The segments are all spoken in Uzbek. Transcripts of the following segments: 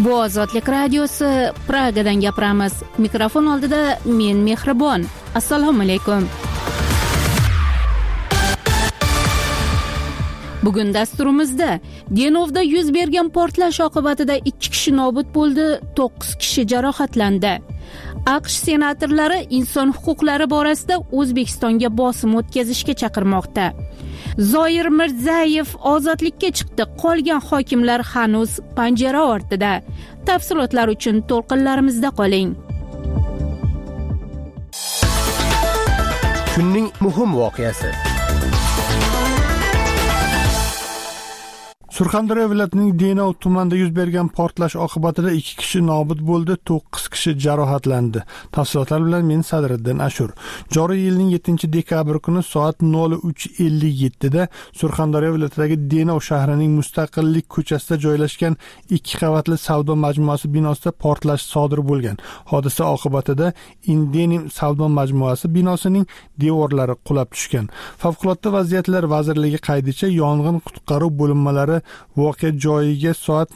Bu Ozodlik radiosi, Pragadan gapiramiz. Mikrofon oldida men Mehribon. Assalomu alaykum. Bugun dasturimizda Denovda yuz bergan portlash oqibatida 2 kishi nobud bo'ldi, 9 kishi jarohatlandi. AQSh senatorlari inson huquqlari borasida O'zbekistonga bosim o'tkazishga chaqirmoqda. Zoir Mirzayev ozodlikka chiqdi, qolgan hokimlar hanuz panjara ortida. Tafsilotlar uchun to'lqinlarimizda qoling. Kunning muhim voqeasi. Surxondaryo viloyatining Denov tumanida yuz bergan portlash oqibatida 2 kishi nobud bo'ldi, 9 kishi jarohatlandi. Tafsilotlar bilan men Sadriddin Ashur. Joriy yilning 7-dekabr kuni soat 03:57 da Surxondaryo viloyatidagi Denov shahrining Mustaqillik ko'chasida joylashgan 2 qavatli savdo majmuasi binosida portlash sodir bo'lgan. Hodisa oqibatida Indenim savdo majmuasi binosining devorlari qulab tushgan. Favqulodda vaziyatlar vazirligi qaydicha yong'in qutqaruv bo'linmalari voqea joyiga soat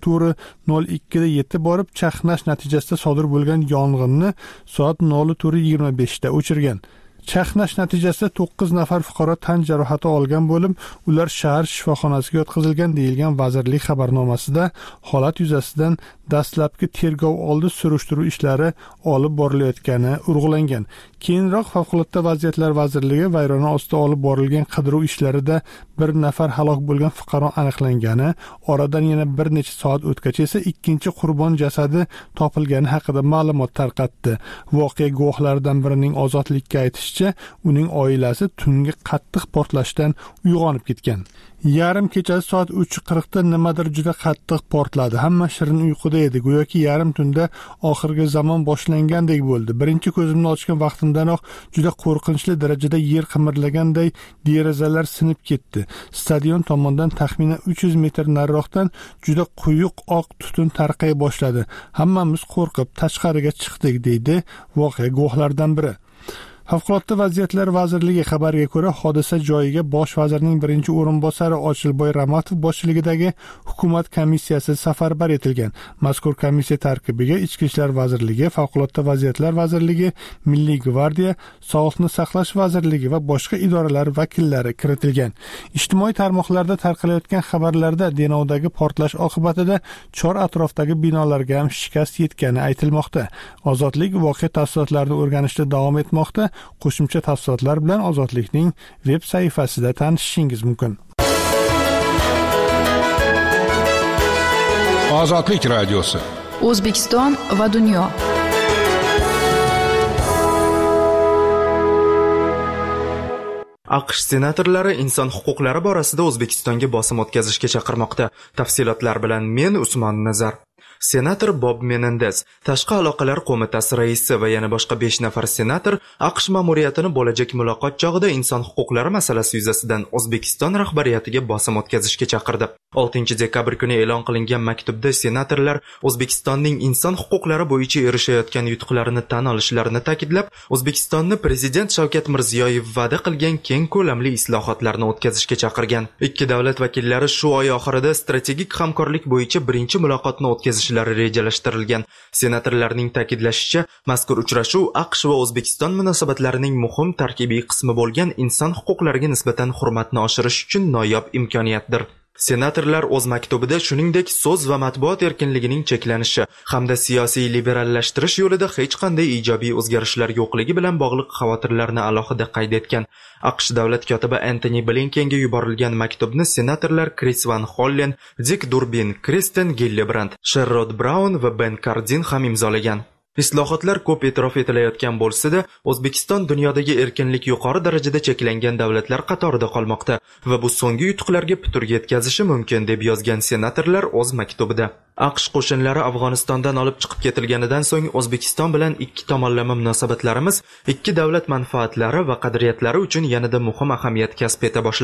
04:02 da yetib borib, chaqnash natijasida sodir bo'lgan yong'inni soat 04:25 da o'chirgan. Chaqnash natijasida 9 nafar fuqaro tan jarohati olgan bo'lib, ular shahar shifoxonasiga yotqizilgan deyilgan vazirlik xabarnomasida. Holat yuzasidan dastlabki tergov oldi surishtiruv ishlari olib borilayotgani urg'ulangan. Keyinroq Favqulodda vaziyatlar vazirligi vayrona ostida olib borilgan qidiruv ishlarida 1 nafar halok bo'lgan fuqaro aniqlangani, oradan yana bir necha soat o'tgach esa ikkinchi qurbon jasadi topilgani haqida ma'lumot tarqatdi. Voqea guvohlaridan birining ozodlikka aytishicha, uning oilasi tungi qattiq portlashdan uyg'onib ketgan. Yarim kechasi soat 3:40 da nimadir juda qattiq portladi. Hamma shirin uyquda edi. Go'yoki yarim tunda oxirgi zamon boshlangandek bo'ldi. Birinchi ko'zimni ochgan vaqtimdanoq juda qo'rqinchli darajada yer qimirlaganday derazalar sinib ketdi. Stadion tomondan taxminan 300 metr nariroqdan juda quyuq oq tutun tarqay boshladi. Hammamiz qo'rqib tashqariga chiqdik, deydi voqea guvohlaridan biri. Favqulodda vaziyatlar vazirligi xabariga ko'ra, hodisa joyiga bosh vazirning birinchi o'rinbosari Ochilboy Ramatov boshchiligidagi hukumat komissiyasi safarbar etilgan. Mazkur komissiya tarkibiga Ichki ishlar vazirligi, Favqulodda vaziyatlar vazirligi, Milliy gvardiya, Sog'liqni saqlash vazirligi va boshqa idoralar vakillari kiritilgan. Ijtimoiy tarmoqlarda tarqalayotgan xabarlarda Denovdagi portlash oqibatida chor atrofdagi binolarga ham shikast yetgani aytilmoqda. Ozodlik voqea tafsilotlarini o'rganishda davom etmoqda. Qo'shimcha tafsilotlar bilan Ozodlikning veb sayfasida tanishishingiz mumkin. Ozodlik radiosi. O'zbekiston va dunyo. AQSh senatorlari inson huquqlari borasida O'zbekistonga bosim o'tkazishga chaqirmoqda. Tafsilotlar bilan men Usmon Nazar. Senator Bob Menendez, Tashqi aloqalar qo'mitasi raisi va yana boshqa 5 nafar senator AQSh ma'muriyatini bo'lajak muloqot chog'ida inson huquqlari masalasi yuzasidan O'zbekiston rahbariyatiga bosim o'tkazishga chaqirdi. 6-dekabr kuni e'lon qilingan maktubda senatorlar O'zbekistonning inson huquqlari bo'yicha erishayotgan yutuqlarini tan olishlarini ta'kidlab, O'zbekistonni prezident Shavkat Mirziyoyev va'da qilgan keng ko'lamli islohotlarni o'tkazishga chaqirgan. Ikki davlat vakillari shu oy oxirida strategik hamkorlik bo'yicha birinchi muloqotni o'tkazish rejalashtirilgan. Senatorlarning ta'kidlashicha, mazkur uchrashuv AQSh va O'zbekiston munosabatlarining muhim tarkibiy qismi bo'lgan inson huquqlariga nisbatan hurmatni oshirish uchun noyob imkoniyatdir. Senatorlar o'z maktubida shuningdek so'z va matbuot erkinligining cheklanishi hamda siyosiy liberallashtirish yo'lida hech qanday ijobiy o'zgarishlar yo'qligi bilan bog'liq xavotirlarni alohida qayd etgan. AQSh davlat kotibi Antony Blinkenga yuborilgan maktubni senatorlar Chris Van Hollen, Dick Durbin, Kristen Gillibrand, Sherrod Brown va Ben Cardin ham imzolagan. Islohotlar ko'p e'tirof etilayotgan bo'lsa-da, O'zbekiston dunyodagi erkinlik yuqori darajada cheklangan davlatlar qatorida qolmoqda va bu so'nggi yutuqlarga putur yetkazishi mumkin deb yozgan senatorlar o'z maktubida. AQSh qo'shinlari Afg'onistondan olib chiqib ketilganidan so'ng O'zbekiston bilan ikki tomonlama munosabatlarimiz ikki davlat manfaatlari va qadriyatlari uchun yanada muhim ahamiyat kasb eta boshladi.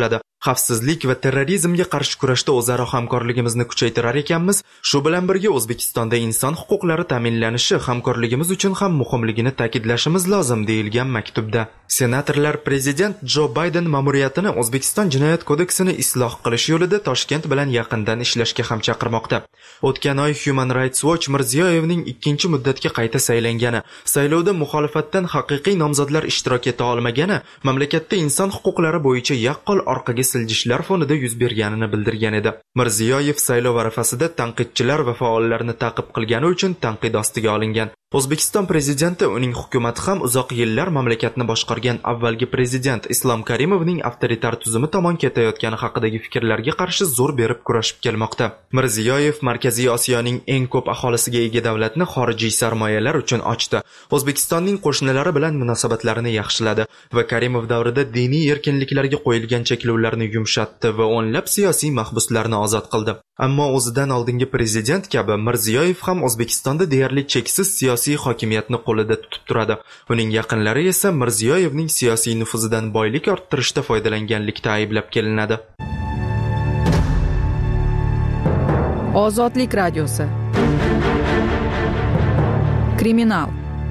xavfsizlik va terrorizmga qarshi kurashda o'zaro hamkorligimizni kuchaytirar ekanmiz. Shu bilan birga O'zbekistonda inson huquqlari ta'minlanishi hamkorligimiz uchun ham muhimligini ta'kidlashimiz lozim deyilgan maktubda. Senatorlar prezident Jo Bayden ma'muriyatini O'zbekiston jinoyat kodeksini isloh qilish yo'lida Toshkent bilan yaqindan ishlashga ham chaqirmoqda. O'tgan oy Human Rights Watch Mirziyoyevning 2-chi muddatga qayta saylangani, saylovda muxolifatdan haqiqiy nomzodlar ishtirok eta olmagani, mamlakatda inson huquqlari bo'yicha yaqqol orqaga siljishlar fonida yuz berganini bildirgan edi. Mirziyoyev saylov arafasida tanqidchilar va faollarni ta'qib qilgani uchun tanqid ostiga olingan. O'zbekiston prezidenti uning hukumati ham uzoq yillar mamlakatni boshqargan avvalgi prezident Islom Karimovning avtoritar tuzumi tomon ketayotgani haqidagi fikrlarga qarshi zo'r berib kurashib kelmoqda. Mirziyoyev Markaziy Osiyoning eng ko'p aholisiga ega davlatni xorijiy sarmoyalar uchun ochdi. O'zbekistonning qo'shnilari bilan munosabatlarini yaxshiladi va Karimov davrida diniy erkinliklarga qo'yilgan cheklovlarni yumshatdi va o'nlab siyosiy mahbuslarni ozod qildi. Ammo o'zidan oldingi prezident kabi Mirziyoyev ham O'zbekistonda deyarli cheksiz siyosiy hokimiyatni qo'lida tutib turadi. Uning yaqinlari esa Mirziyoyevning siyosiy nufuzidan boylik orttirishda foydalanganlikda ayblab kelinadi. Ozodlik radiosi. Kriminal.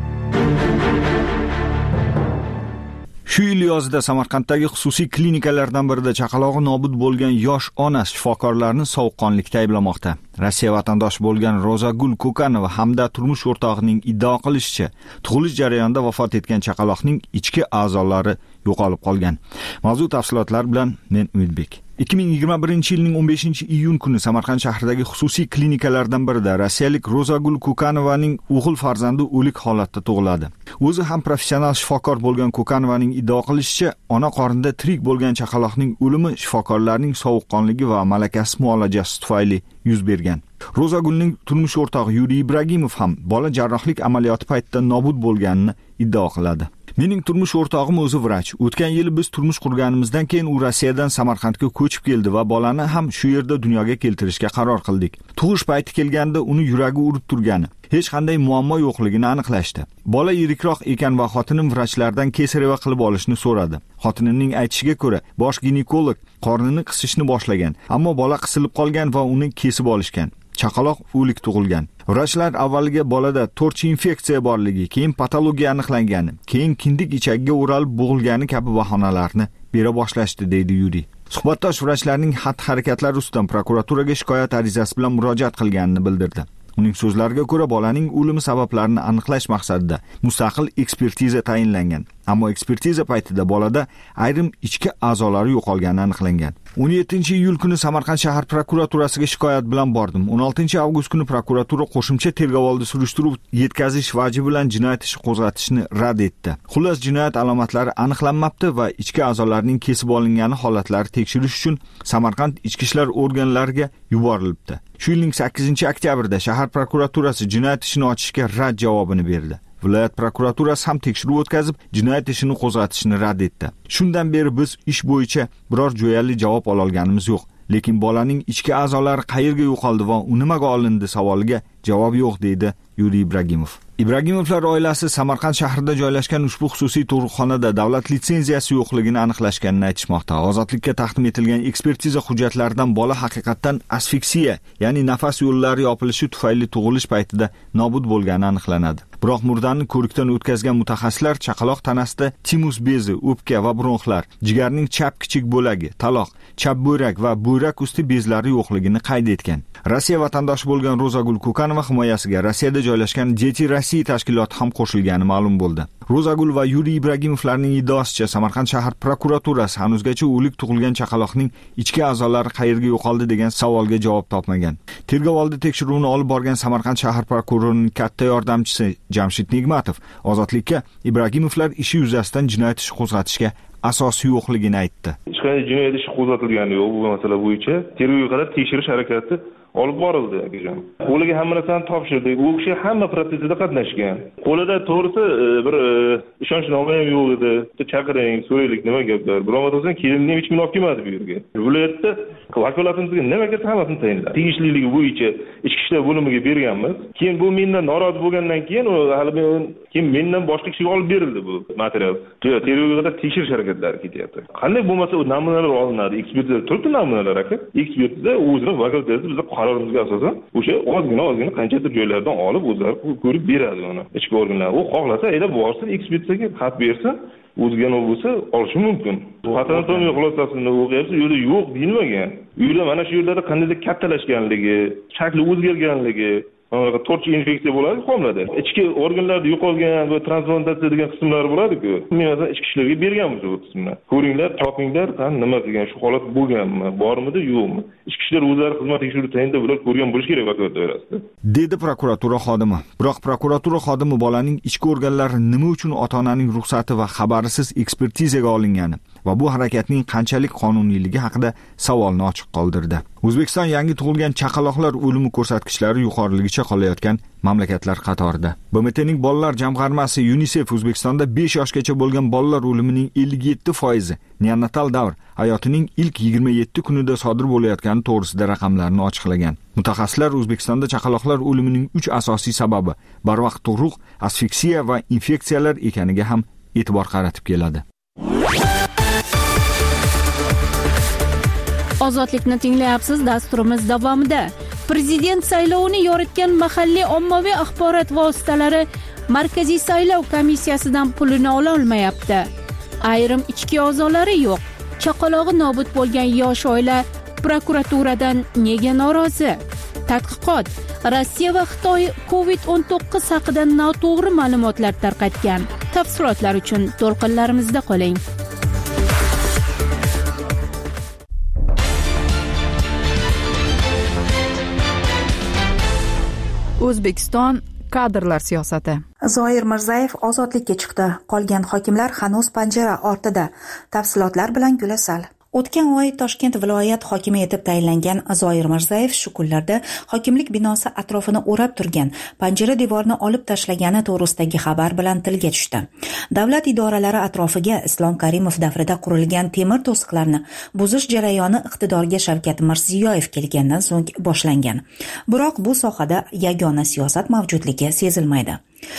Shu yil yozida Samarqanddagi xususiy klinikalardan birida chaqalog'i nobud bo'lgan yosh ona shifokorlarni sovuqqonlikda ayblamoqda. Rossiya vatandoshi bo'lgan Rozagul Kokanova hamda turmush o'rtog'ining iddao qilishicha, tug'ilish jarayonida vafot etgan chaqaloqning ichki a'zolari yo'qolib qolgan. Mavzu tafsilotlari bilan men Umidbek. 2021-yilning 15-iyun kuni Samarqand shahridagi xususiy klinikalardan birida rossiyalik Rozagul Kokanovaning o'g'il farzandi o'lik holatda tug'iladi. O'zi ham professional shifokor bo'lgan Kokanovaning iddao qilishicha, ona qornida tirik bo'lgan chaqaloqning o'limi shifokorlarning sovuqqonligi va malakasiz muolajasi tufayli yuz bergan. Rozagulning turmush o'rtog'i Yuriy Ibragimov ham bola jarrohlik amaliyoti paytida nobud bo'lganini iddao qiladi. Mening turmush o'rtog'im o'zi vrach. O'tgan yili biz turmush qurganimizdan keyin u Rossiyadan Samarqandga ko'chib keldi va bolani ham shu yerda dunyoga keltirishga qaror qildik. Tug'ish payti kelganda uni yuragi urib turgani, hech qanday muammo yo'qligini aniqlashdi. Bola yirikroq ekan va xotinim vrachlardan kesareva qilib olishni so'radi. Xotinining aytishiga ko'ra, bosh ginekolog qornini qisishni boshlagan, ammo bola qisilib qolgan va uni kesib olishgan. Chaqaloq o'lik tug'ilgan. Vrachlar avvaliga bolada to'rchi infeksiya borligi, keyin patologiya aniqlangani, keyin kindik ichagiga o'ralib bo'g'ilgani kabi bahonalarni bera boshlashdi, deydi Yuriy. Suhbatdosh vrachlarning xatti-harakatlari ustidan prokuraturaga shikoyat arizasi bilan murojaat qilganini bildirdi. Uning so'zlariga ko'ra, bolaning o'limi sabablarini aniqlash maqsadida mustaqil ekspertiza tayinlangan. Ammo ekspertiza paytida bolada ayrim ichki a'zolari yo'qolgani aniqlangan. 17-iyul kuni Samarqand shahar prokuraturasiga shikoyat bilan bordim. 16-avgust kuni prokuratura qo'shimcha tergovoldi surishtiruv yetkazish vaji bilan jinoyat ishi qo'zg'atishni rad etdi. Xullas, jinoyat alomatlari aniqlanmabdi va ichki a'zolarning kesib olingani holatlari tekshirish uchun Samarqand ichki ishlar organlariga yuborilibdi. Shu yilning 8-oktyabrda shahar prokuraturasi jinoyat ishini ochishga rad javobini berdi. Viloyat prokuraturasi ham tekshiruv o'tkazib, jinoyat ishini qo'zg'atishni rad etdi. Shundan beri biz ish bo'yicha biror jo'yali javob ola olganimiz yo'q. Lekin bolaning ichki a'zolari qayerga yo'qoldi va nimaga olindi savoliga javob yo'q, deydi Yuriy Ibragimov. Ibragimovlar oilasi Samarqand shahrida joylashgan ushbu xususiy tug'ruqxonada davlat litsenziyasi yo'qligini aniqlashganini aytishmoqda. Ozodlikka taqdim etilgan ekspertiza hujjatlaridan bola haqiqatan asfiksiya, ya'ni nafas yo'llari yopilishi tufayli tug'ilish paytida nobud bo'lgani aniqlanadi. Biroq murdani ko'rikdan o'tkazgan mutaxassislar chaqaloq tanasida timus bezi, o'pka va bronxlar, jigarning chap kichik bo'lagi, taloq, chap bo'rak va bo'rak usti bezlari yo'qligini qayd etgan. Rossiya vatandoshi bo'lgan Rozagul Kokanova himoyasiga Rossiyada joylashgan Deti Rossiya tashkiloti ham qo'shilgani ma'lum bo'ldi. Rozagul va Yuriy Ibragimovlarning iddaosicha Samarqand shahar prokuraturasi hanuzgacha o'lik tug'ilgan chaqaloqning ichki a'zolari qayerga yo'qoldi degan savolga javob topmagan. Tergovoldi tekshiruvini olib borgan Samarqand shahar prokurorining katta yordamchisi Jamshid Nigmatov ozodlikka Ibragimovlar ishi yuzasidan jinoyat ishi qo'zg'atishga asosi yo'qligini aytdi. Hech qanday jinoyat ishi qo'zg'atilgani yo'q bu masala bo'yicha. Tergovga qadar tekshirish harakati olib borildi, akajon. Qo'liga hamma narsani topshirdik. U kishi hamma protsessda qatnashgan. Qo'lida to'g'risi bir ishonchnoma ham yo'q edi. Chaqiring, so'raylik, nima gaplar. Biroq o'zim kelinni hech kim olib kelmadi bu yerga. Viloyatda vakolatimizga nima kelsa hammasini tayinladi. Tegishliligi bo'yicha ichki ishlar bo'limiga berganmiz. Keyin bu mendan norozi bo'lgandan keyin hali men keyin mendan boshqa kishiga olib berildi bu material. Tergovga qadar tekshirish harakatlari ketyapti. Qanday bo'lmasa u namunalar olinadi, ekspertiza turibdi namunalar aka. Ekspertiza o'zining vakolatida bizning qarorimizga asosan o'sha ozgina qanchadir joylardan olib o'zlari ko'rib beradi uni. Ichki organlar u xohlasa aylab borsin, ekspertizaga xat bersin. O'ziga nima bo'lsa olishi mumkin. Patologiya xulosasini o'qiyapsiz, yo'lda yo'q deyilmagan. Uyda mana shu yerlarda qandaydir kattalashganligi, shakli o'zgarganligi, mana tortchi infeksiya bo'ladi homilada. Ichki organlarda yo'qolgan va transplantatsiya degan qismlari bo'ladi-ku. Men hozir ichki ishlarga berganmiz bu qismni. Ko'ringlar, topinglar, qani nima degan shu holat bo'lganmi, bormidi, yo'qmi? Ichki ishlar o'zlari xizmat tekshiruvi tayinida bular ko'rgan bo'lish kerak vakolat doirasida. Dedi prokuratura xodimi. Biroq prokuratura xodimi bolaning ichki organlari nima uchun ota-onaning ruxsati va xabarisiz ekspertizaga olingani va bu harakatning qanchalik qonuniyligi haqida savolni ochiq qoldirdi. O'zbekiston yangi tug'ilgan chaqaloqlar o'limi ko'rsatkichlari yuqoriligicha qolayotgan mamlakatlar qatorida. BMTning bolalar jamg'armasi UNICEF O'zbekistonda 5 yoshgacha bo'lgan bolalar o'limining 57% neonatal davr hayotining ilk 27 kunida sodir bo'layotgani to'g'risida raqamlarni ochiqlagan. Mutaxassislar O'zbekistonda chaqaloqlar o'limining 3 asosiy sababi barvaqt tug'ruq, asfiksiya va infeksiyalar ekaniga ham e'tibor qaratib keladi. Ozodlikni tinglayapsiz. Dasturimiz davomida prezident saylovini yoritgan mahalliy ommaviy axborot vositalari Markaziy saylov komissiyasidan pulini ola olmayapti. Ayrim ichki a'zolari yo'q. Chaqalog'i nobud bo'lgan yosh oila prokuraturadan nega norozi? Tadqiqot: Rossiya va Xitoy COVID-19 haqida noto'g'ri ma'lumotlar tarqatgan. Tafsilotlar uchun to'lqinlarimizda qoling. O'zbekiston kadrlar siyosati. Zoir Mirzayev ozodlikka chiqdi. Qolgan hokimlar hanuz panjara ortida. Tafsilotlar bilan Gulasal. O'tgan oy Toshkent viloyat hokimi etib tayinlangan Zoir Mirzayev shu kunlarda hokimlik binosi atrofini o'rab turgan panjara devorni olib tashlagani to'g'risidagi xabar bilan tilga tushdi. Davlat idoralari atrofiga Islom Karimov davrida qurilgan temir to'siqlarni buzish jarayoni iqtidorga Shavkat Mirziyoyev kelgandan so'ng boshlangan. Biroq bu sohada yagona siyosat mavjudligi sezilmaydi.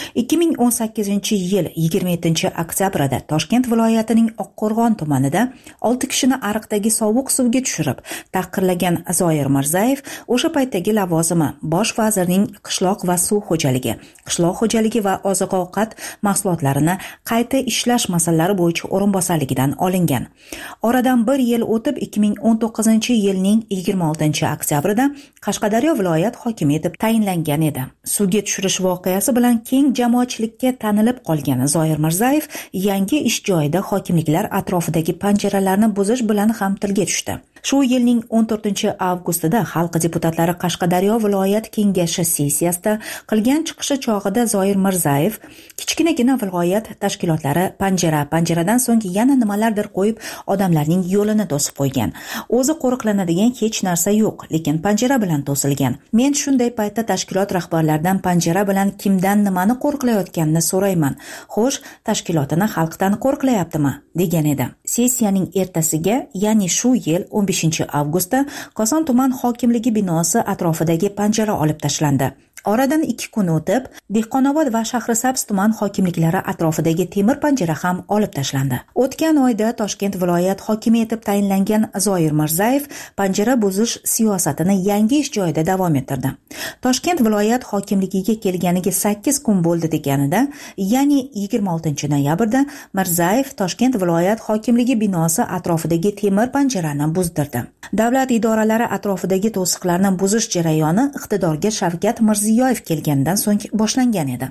2018-yil 27-oktyabrda Toshkent viloyatining Oqqo'rg'on tumanida 6 kishini ariqdagi sovuq suvga tushirib tahqirlagan Zoir Mirzayev o'sha paytdagi lavozimi bosh vazirning qishloq va suv xo'jaligi, qishloq xo'jaligi va oziq-ovqat mahsulotlarini qayta ishlash masalalari bo'yicha o'rinbosarligidan olingan. Oradan 1 yil o'tib 2019-yilning 26-oktyabrida Qashqadaryo viloyat hokimi etib tayinlangan edi. Suvga tushirish voqeasi bilan keng jamoatchilikka tanilib qolgan Zoir Mirzayev yangi ish joyida hokimliklar atrofidagi panjaralarni buzish bilan ham tilga tushdi. Shu yilning 14-avgustida xalq deputatlari Qashqadaryo viloyat kengashi sessiyasida qilgan chiqishi chog'ida Zoir Mirzayev kichkinagina viloyat tashkilotlari panjaradan so'ng yana nimalardir qo'yib odamlarning yo'lini to'sib qo'ygan. O'zi qo'riqlanadigan hech narsa yo'q, lekin panjara bilan to'silgan. Men shunday paytda tashkilot rahbarlaridan panjara bilan kimdan nimani qo'riqlayotganini so'rayman. Xo'sh, tashkilotini xalqdan qo'riqlayaptimi? degan edi. Sessiyaning ertasiga, ya'ni shu yil 15-avgustda Koson tuman hokimligi binosi atrofidagi panjara olib tashlandi. Oradan 2 kun o'tib, Dehqonobod va Shahrisabz tuman hokimliklari atrofidagi temir panjara ham olib tashlandi. O'tgan oyda Toshkent viloyat hokimi etib tayinlangan Zoir Mirzayev panjara buzish siyosatini yangi ish joyida davom ettirdi. Toshkent viloyat hokimligiga kelganiga 8 kun bo'ldi deganida, ya'ni 26-noyabrda Mirzayev Toshkent viloyat hokimligi binosi atrofidagi temir panjarani buzdirdi. Davlat idoralari atrofidagi to'siqlarni buzish jarayoni iqtidorga Shavkat Mirziyoyev kelgandan so'ng boshlangan edi.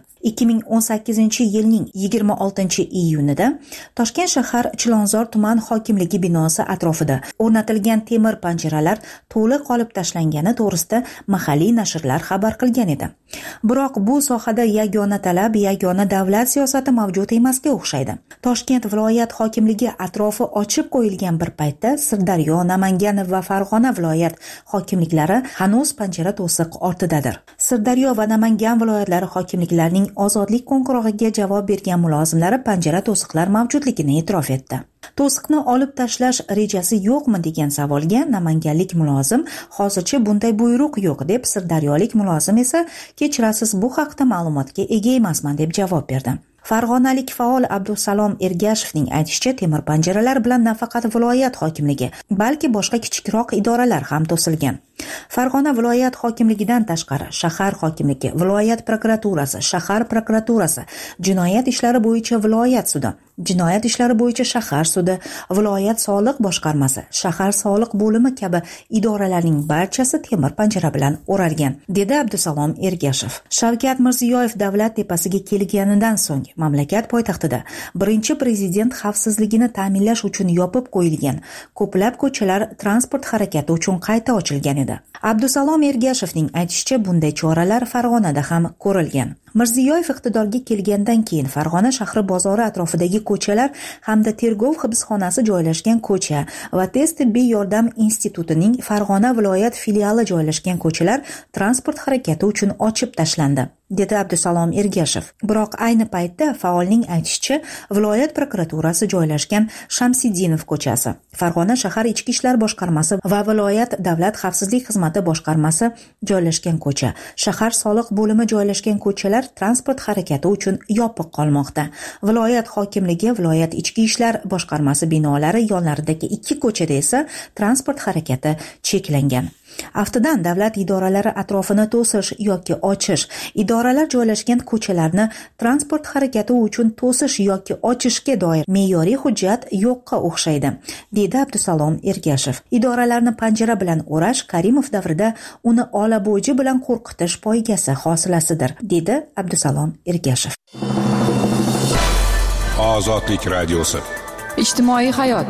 2018-yilning 26-iyunida Toshkent shahar Chilonzor tuman hokimligi binosi atrofida o'rnatilgan temir panjaralar to'liq olib tashlangani to'g'risida mahalliy nashrlar xabar qilgan edi. Biroq bu sohada yagona talab, yagona davlat siyosati mavjud emasga o'xshaydi. Toshkent viloyat hokimligi atrofi ochib qo'yilgan bir paytda Sirdaryo, Namangan va Farg'ona viloyat hokimliklari hanuz panjara to'siq ortidadir. Sirdaryo va Namangan viloyatlari hokimliklarining ozodlik qo'ng'irog'iga javob bergan mulozimlari panjara to'siqlar mavjudligini e'tirof etdi. To'siqni olib tashlash rejasi yo'qmi degan savolga namanganlik mulozim hozircha bunday buyruq yo'q deb, sirdaryolik mulozim esa kechirasiz, bu haqda ma'lumotga ega emasman deb javob berdi. Farg'onalik faol Abdusalom Ergashevning aytishicha, temir panjaralar bilan nafaqat viloyat hokimligi, balki boshqa kichikroq idoralar ham to'silgan. Farg'ona viloyat hokimligidan tashqari shahar hokimligi, viloyat prokuraturasi, shahar prokuraturasi, jinoyat ishlari bo'yicha viloyat sudi, jinoyat ishlari bo'yicha shahar sudi, viloyat soliq boshqarmasi, shahar soliq bo'limi kabi idoralarning barchasi temir panjara bilan o'ralgan, dedi Abdusalom Ergashev. Shavkat Mirziyoyev davlat tepasiga kelganidan so'ng mamlakat poytaxtida birinchi prezident xavfsizligini ta'minlash uchun yopib qo'yilgan ko'plab ko'chalar transport harakati uchun qayta ochilgan edi. Abdusalom Ergashevning aytishicha, bunday choralar Farg'onada ham ko'rilgan. Mirziyoyev iqtidorga kelgandan keyin Farg'ona shahri bozori atrofidagi ko'chalar hamda tergov hibsxonasi joylashgan ko'cha va tez tibbiy yordam institutining Farg'ona viloyat filiali joylashgan ko'chalar transport harakati uchun ochib tashlandi, dedi Abdusalom Ergashev. Biroq ayni paytda faolning aytishicha, viloyat prokuraturasi joylashgan Shamsiddinov ko'chasi, Farg'ona shahar ichki ishlar boshqarmasi va viloyat davlat xavfsizlik xizmati boshqarmasi joylashgan ko'cha, shahar soliq bo'limi joylashgan ko'chalar transport harakati uchun yopiq qolmoqda. Viloyat hokimligi, viloyat ichki ishlar boshqarmasi binolari yonlaridagi 2 ko'chada esa transport harakati cheklangan. Aftidan davlat idoralari atrofini to'sish yoki ochish, idoralar joylashgan ko'chalarni transport harakati uchun to'sish yoki ochishga doir me'yoriy hujjat yo'qqa o'xshaydi, dedi Abdusalom Ergashev. Idoralarni panjara bilan o'rash Karimov davrida uni olabo'ji bilan qo'rqitish poygasi hosilasidir, dedi Abdusalom Ergashev. Ozodlik radiosi. Ijtimoiy hayot.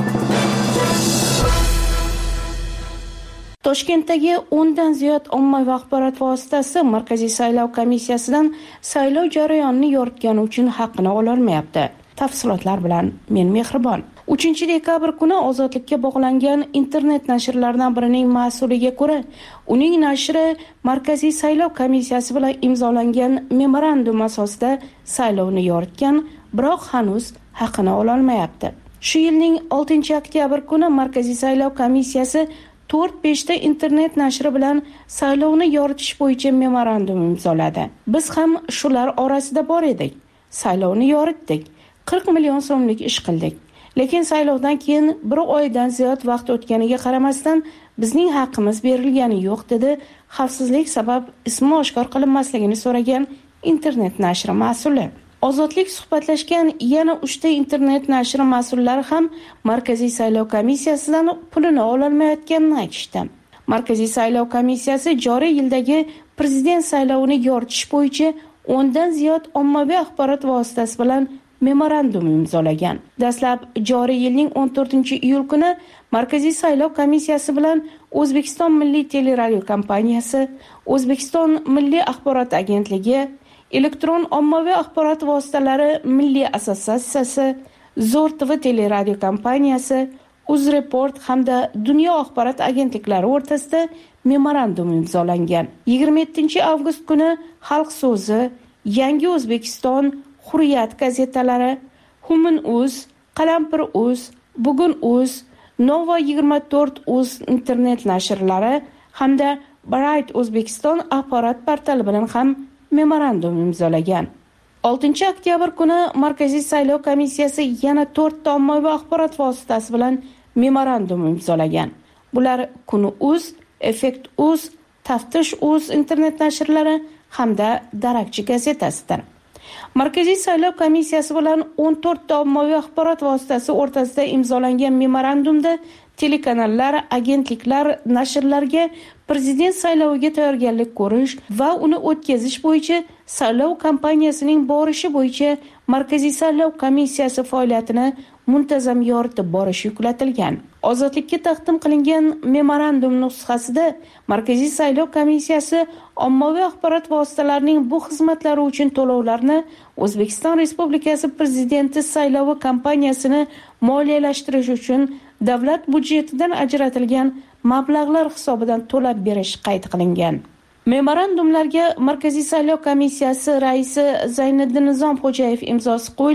Toshkentdagi 10 dan ziyod ommaviy axborot vositasi Markaziy saylov komissiyasidan saylov jarayonini yoritgani uchun haqqini ololmayapti. Tafsilotlar bilan men Mehribon. 3-dekabr kuni ozodlikka bog'langan internet nashrlardan birining mas'uliga ko'ra, uning nashri Markaziy saylov komissiyasi bilan imzolangan memorandum asosida saylovni yoritgan, biroq hanuz haqqini ololmayapti. Shu yilning 6-oktyabr kuni Markaziy saylov komissiyasi 4-5 ta internet nashri bilan saylovni yoritish bo'yicha memorandum imzoladi. Biz ham shular orasida bor edik. Saylovni yoritdik. 40 million so'mlik ish qildik. Lekin saylovdan keyin 1 oydan ziyod vaqt o'tganiga qaramasdan bizning haqqimiz berilgani yo'q, dedi xavfsizlik sabab ismi oshkor qilinmasligini so'ragan internet nashri mas'uli. Ozodlik suhbatlashgan yana 3 ta internet nashri mas'ullari ham Markaziy saylov komissiyasidan pulini ololmayotganini aytishdi. Markaziy saylov komissiyasi joriy yildagi prezident saylovini yoritish bo'yicha 10 dan ziyod ommaviy axborot vositasi bilan memorandum imzolagan. Dastlab joriy yilning 14-iyul kuni Markaziy saylov komissiyasi bilan O'zbekiston Milliy teleradio kompaniyasi, O'zbekiston Milliy axborot agentligi, Elektron ommaviy axborot vositalari Milliy assotsiatsiyasi, Zo'r TV teleradio kompaniyasi, UzReport hamda Dunyo axborot agentliklari o'rtasida memorandum imzolangan. 27-avgust kuni Xalq so'zi, Yangi O'zbekiston, Hurriyat gazetalari, Humun.uz, Qalampir.uz, Bugun.uz, Nova 24.uz internet nashrlari hamda Bright O'zbekiston axborot portali bilan ham memorandum imzolagan. 6-oktyabr kuni Markaziy saylov komissiyasi yana 4 ta ommaviy axborot vositasi bilan memorandum imzolagan. Bular Kun.uz, Effekt.uz, Taftish.uz internet nashrlari hamda Darakchi gazetasidir. Markaziy saylov komissiyasi bilan 14 ta ommaviy axborot vositasi o'rtasida imzolangan memorandumda telekanallar, agentliklar, nashrlarga prezident sayloviga tayyorgarlik ko'rish va uni o'tkazish bo'yicha saylov kampaniyasining borishi bo'yicha Markaziy saylov komissiyasi faoliyatini muntazam yoritib borish yuklatilgan. Ozodlikka taqdim qilingan memorandum nusxasida Markaziy saylov komissiyasi ommaviy axborot vositalarining bu xizmatlari uchun to'lovlarni O'zbekiston Respublikasi prezidenti saylovi kampaniyasini moliyalashtirish uchun davlat budjetidan ajratilgan mablag'lar hisobidan to'lab berish qayd qilingan. Memorandumlarga Markaziy saylov komissiyasi raisi Zayniddin Nizomxo'jayev imzosi qo'yilib,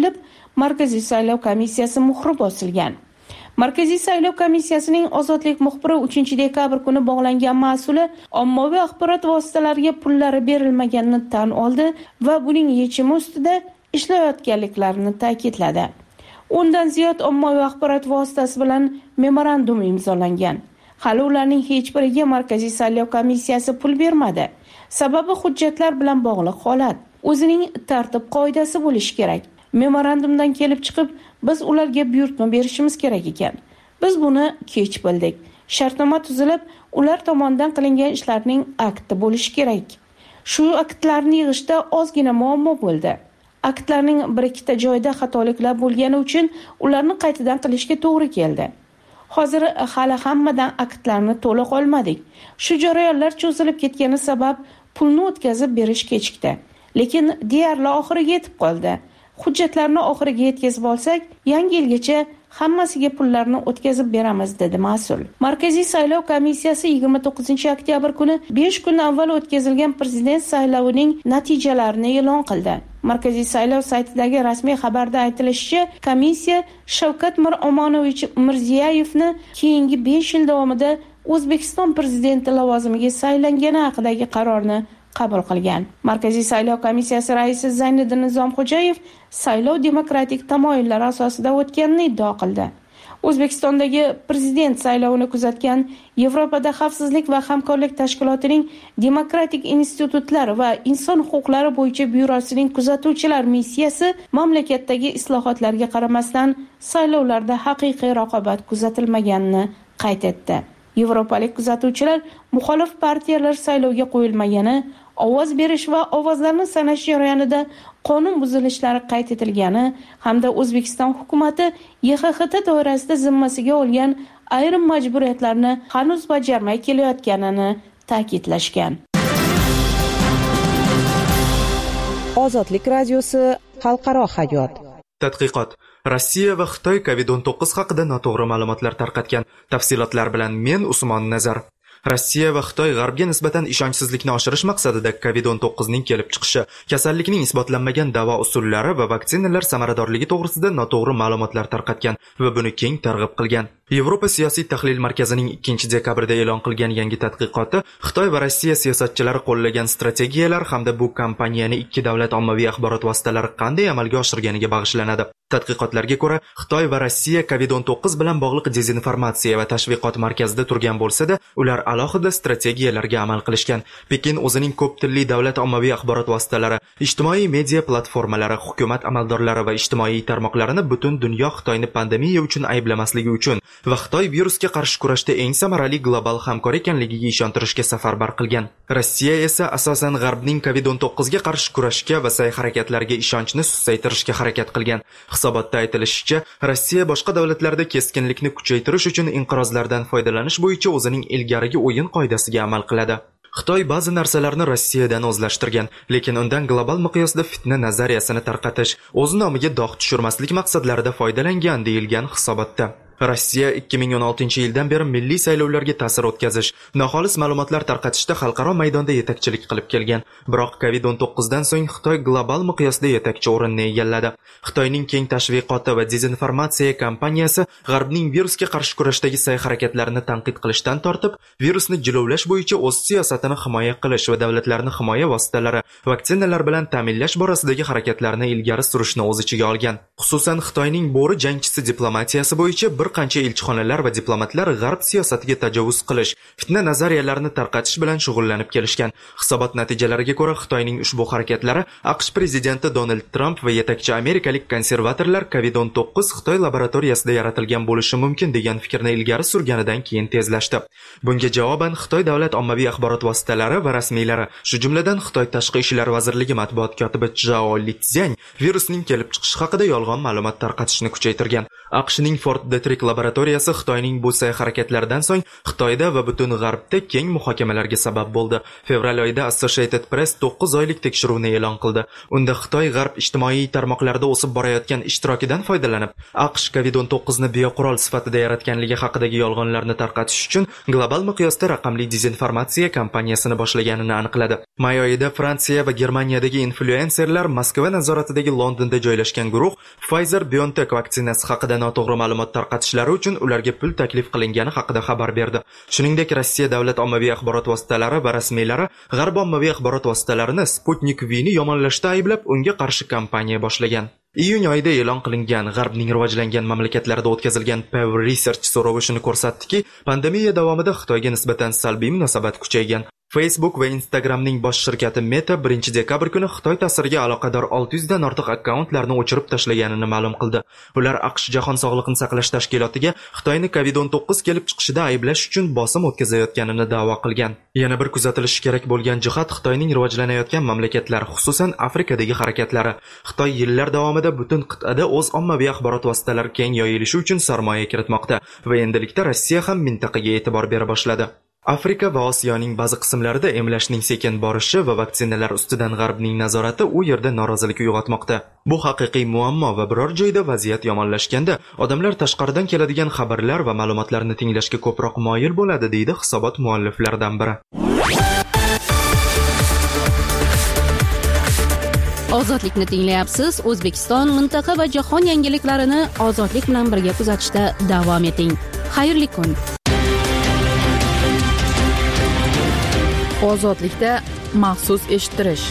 Markaziy saylov komissiyasi muhri bosilgan. Markaziy saylov komissiyasining ozodlik muxbiri 3-dekabr kuni bog'langan mas'uli ommaviy axborot vositalariga pullari berilmaganini tan oldi va buning yechimi ustida ishlayotganliklarini ta'kidladi. O'ndan ziyod ommaviy axborot vositasi bilan memorandum imzolangan. Hali ularning hech biriga Markaziy saylov komissiyasi pul bermadi. Sababi hujjatlar bilan bog'liq holat. O'zining tartib-qoidasi bo'lishi kerak. Memorandumdan kelib chiqib, biz ularga buyurtma berishimiz kerak ekan. Biz buni kech bildik. Shartnoma tuzilib, ular tomonidan qilingan ishlarning akti bo'lishi kerak. Shu aktlarni yig'ishda ozgina muammo bo'ldi. Aktlarning bir-ikkita joyida xatoliklar bo'lgani uchun ularni qaytadan qilishga to'g'ri keldi. Hozir hali hammadan aktlarni to'liq olmadik. Shu jarayonlar cho'zilib ketgani sabab pulni o'tkazib berish kechikdi. Lekin deyarli oxiriga yetib qoldi. Hujjatlarni oxiriga yetkazib olsak, yangi yilgacha hammasiga pullarni o'tkazib beramiz, dedi mas'ul. Markaziy saylov komissiyasi 29-oktyabr kuni 5 kun avval o'tkazilgan prezident saylovining natijalarini e'lon qildi. Markaziy saylov saytidagi rasmiy xabarda aytilishicha, komissiya Shavkat Miromonovich Mirziyoyevni keyingi 5 yil davomida O'zbekiston prezidenti lavozimiga saylangani haqidagi qarorni qabul qilgan. Markaziy saylov komissiyasi raisi Zayniddin Nizomxo'jayev saylov demokratik tamoyillar asosida o'tganini iddao qildi. O'zbekistondagi prezident saylovini kuzatgan Yevropada xavfsizlik va hamkorlik tashkilotining demokratik institutlar va inson huquqlari bo'yicha byurosining kuzatuvchilar missiyasi mamlakatdagi islohotlarga qaramasdan saylovlarda haqiqiy raqobat kuzatilmaganini qayd etdi. Yevropalik kuzatuvchilar muxolif partiyalar saylovga qo'yilmagani, ovoz berish va ovozlarni sanash jarayonida qonun buzilishlari qayd etilgani hamda O'zbekiston hukumatı YXHT doirasida zimmasiga olgan ayrim majburiyatlarni hanuz bajarmay kelayotganini ta'kidlashgan. Ozodlik radiosi xalqaro hayot. Tadqiqot: Rossiya va Xitoy COVID-19 haqida noto'g'ri ma'lumotlar tarqatgan. Tafsilotlar bilan men Usmon Nazar. Rossiya va Xitoy G'arbga nisbatan ishonchsizlikni oshirish maqsadida COVID-19 ning kelib chiqishi, kasallikning isbotlanmagan davo usullari va vaksinalar samaradorligi to'g'risida noto'g'ri ma'lumotlar tarqatgan va buni keng targ'ib qilgan. Yevropa siyosiy tahlil markazining 2-dekabrda e'lon qilgan yangi tadqiqoti Xitoy va Rossiya siyosatchilari qo'llagan strategiyalar hamda bu kampaniyani ikki davlat ommaviy axborot vositalari qanday amalga oshirganiga bag'ishlanadi. Tadqiqotlarga ko'ra, Xitoy va Rossiya COVID-19 bilan bog'liq dezinformatsiya va tashviqot markazida turgan bo'lsa-da, ular alohida strategiyalarga amal qilishgan. Pekin o'zining ko'p tilli davlat ommaviy axborot vositalari, ijtimoiy media platformalari, hukumat amaldorlari va ijtimoiy tarmoqlarini butun dunyo Xitoyni pandemiya uchun ayblamasligi uchun va Xitoy virusga qarshi kurashda eng samarali global hamkor ekanligiga ishontirishga safarbar qilgan. Rossiya esa asosan G'arbning COVID-19 ga qarshi kurashga va sa'y-harakatlarga ishonchni susaytirishga harakat qilgan. Hisobotda aytilishicha, Rossiya boshqa davlatlarda keskinlikni kuchaytirish uchun inqirozlardan foydalanish bo'yicha o'zining ilgarigi o'yin qoidasiga amal qiladi. Xitoy ba'zi narsalarni Rossiyadan o'zlashtirgan, lekin undan global miqyosda fitna nazariyasini tarqatish, o'z nomiga dog' tushirmaslik maqsadlarida foydalangan deyilgan hisobotda. Rossiya 2016-yildan beri milliy saylovlarga ta'sir o'tkazish, noxolis ma'lumotlar tarqatishda xalqaro maydonda yetakchilik qilib kelgan. Biroq COVID-19dan so'ng Xitoy global miqyosda yetakchi o'rinni egalladi. Xitoyning keng tashviqoti va dezinformatsiya kampaniyasi G'arbning virusga qarshi kurashdagi sa'y-harakatlarini tanqid qilishdan tortib, virusni jilovlash bo'yicha o'z siyosatini himoya qilish va davlatlarni himoya vositalari, vaksinalar bilan ta'minlash borasidagi harakatlarni ilgari surishni o'z ichiga olgan. Xususan, Xitoyning bo'ri jangchisi diplomatiyasi bo'yicha bir qancha elchixonalar va diplomatlar G'arb siyosatiga tajovuz qilish, fitna nazariyalarini tarqatish bilan shug'ullanib kelishgan. Hisobot natijalariga ko'ra, Xitoyning ushbu harakatlari AQSh prezidenti Donald Trump va yetakchi amerikalik konservatorlar COVID-19 Xitoy laboratoriyasida yaratilgan bo'lishi mumkin degan fikrni ilgari surganidan keyin tezlashdi. Bunga javoban Xitoy davlat ommaviy axborot vositalari va rasmiylari, shu jumladan Xitoy Tashqi ishlar vazirligi matbuot kotibi Zhao Lijian virusning kelib chiqishi haqida yolg'on ma'lumot tarqatishni kuchaytirgan. AQShning Fort Detrick laboratoriyasi Xitoyning bu sa'y-harakatlaridan so'ng Xitoyda va butun G'arbda keng muhokamalarga sabab bo'ldi. Fevral oyida Associated Press 9 oylik tekshiruvni e'lon qildi. Unda Xitoy G'arb ijtimoiy tarmoqlarida o'sib borayotgan ishtirokidan foydalanib, AQSh COVID-19 ni bioqurol sifatida yaratganligi haqidagi yolg'onlarni tarqatish uchun global miqyosda raqamli dezinformatsiya kampaniyasini boshlaganini aniqladi. May oyida Fransiya va Germaniyadagi influenserlar Moskva nazoratidagi Londonda joylashgan guruh Pfizer-BioNTech vaksinasi haqida noto'g'ri ma'lumot tarqatishlari uchun ularga pul taklif qilingani haqida xabar berdi. Shuningdek, Rossiya davlat ommaviy axborot vositalari va rasmiylari G'arb ommaviy axborot vositalarini Sputnik V'ni yomonlashda ayblab, unga qarshi kampaniya boshlagan. Iyun oyida e'lon qilingan G'arbning rivojlangan mamlakatlarida o'tkazilgan Pew Research so'rovi shuni ko'rsatdiki, pandemiya davomida Xitoyga nisbatan salbiy munosabat kuchaygan. Facebook va Instagramning bosh shirkati Meta 1 dekabr kuni Xitoy ta'siriga aloqador 600 dan ortiq akkauntlarni o'chirib tashlaganini ma'lum qildi. Ular AQSh Jahon sog'liqni saqlash tashkilotiga Xitoyni COVID-19 kelib chiqishida ayblash uchun bosim o'tkazayotganini da'vo qilgan. Yana bir kuzatilishi kerak bo'lgan jihat Xitoyning rivojlanayotgan mamlakatlar, xususan Afrikadagi harakatlari. Xitoy yillar davomida butun qit'ada o'z ommaviy axborot vositalari keng yoyilishi uchun sarmoya kiritmoqda va endilikda Rossiya ham mintaqaga e'tibor bera boshladi. Afrika va Osiyoning ba'zi qismlarida emlashning sekin borishi va vaksinalar ustidan G'arbning nazorati u yerda norozilik uyg'otmoqda. Bu haqiqiy muammo va biror joyda vaziyat yomonlashganda odamlar tashqaridan keladigan xabarlar va ma'lumotlarni tinglashga ko'proq moyil bo'ladi, deydi hisobot mualliflaridan biri. Ozodlikni tinglayapsiz. O'zbekiston, mintaqa va jahon yangiliklarini ozodlik bilan birga kuzatishda davom eting. Xayrli kun. Ozodlikda maxsus eshittirish.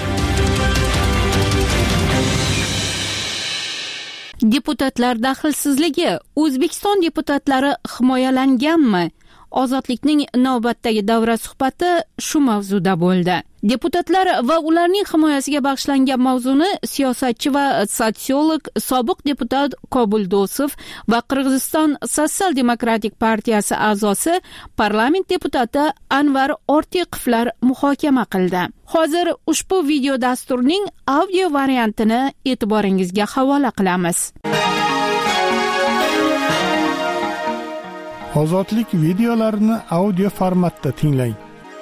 Deputatlar daxlsizligi. O'zbekiston deputatlari himoyalanganmi? Ozodlikning navbatdagi davra suhbati shu mavzuda bo'ldi. Deputatlar va ularning himoyasiga bag'ishlangan mavzuni siyosatchi va sotsiolog, sobiq deputat Kobul Dosov va Qirg'iziston Sotsial-demokratik partiyasi a'zosi, parlament deputati Anvar Ortiqovlar muhokama qildi. Hozir ushbu video dasturning audio variantini e'tiboringizga havola qilamiz. Ozodlik videolarini audio formatda tinglang.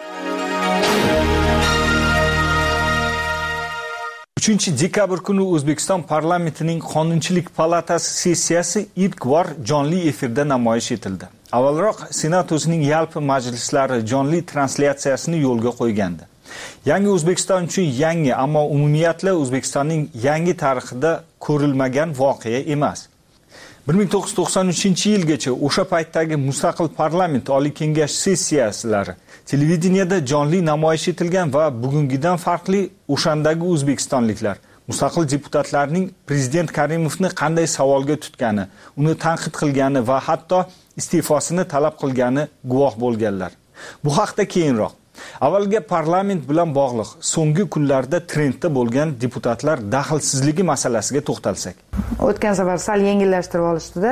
3-dekabr kuni O'zbekiston parlamentining Qonunchilik palatasi sessiyasi ilk bor jonli efirda namoyish etildi. Avvalroq Senat o'zining yalpi majlislari jonli translyatsiyasini yo'lga qo'ygandi. Yangi O'zbekiston uchun yangi, ammo umumiyatla O'zbekistonning yangi tarixida ko'rilmagan voqea emas. 1993-yilgacha o'sha paytdagi mustaqil parlament Oliy kengash sessiyasilari televideniyada jonli namoyish etilgan va bugungidan farqli o'shandagi o'zbekistonliklar mustaqil deputatlarning prezident Karimovni qanday savolga tutgani, uni tanqid qilgani va hatto iste'fosini talab qilgani guvoh bo'lganlar. Bu haqda keyinroq. Avvalga parlament bilan bog'liq so'nggi kunlarda trendda bo'lgan deputatlar daxlsizligi masalasiga to'xtalsak. O'tgan safar sal yengillashtirib olishdi-da.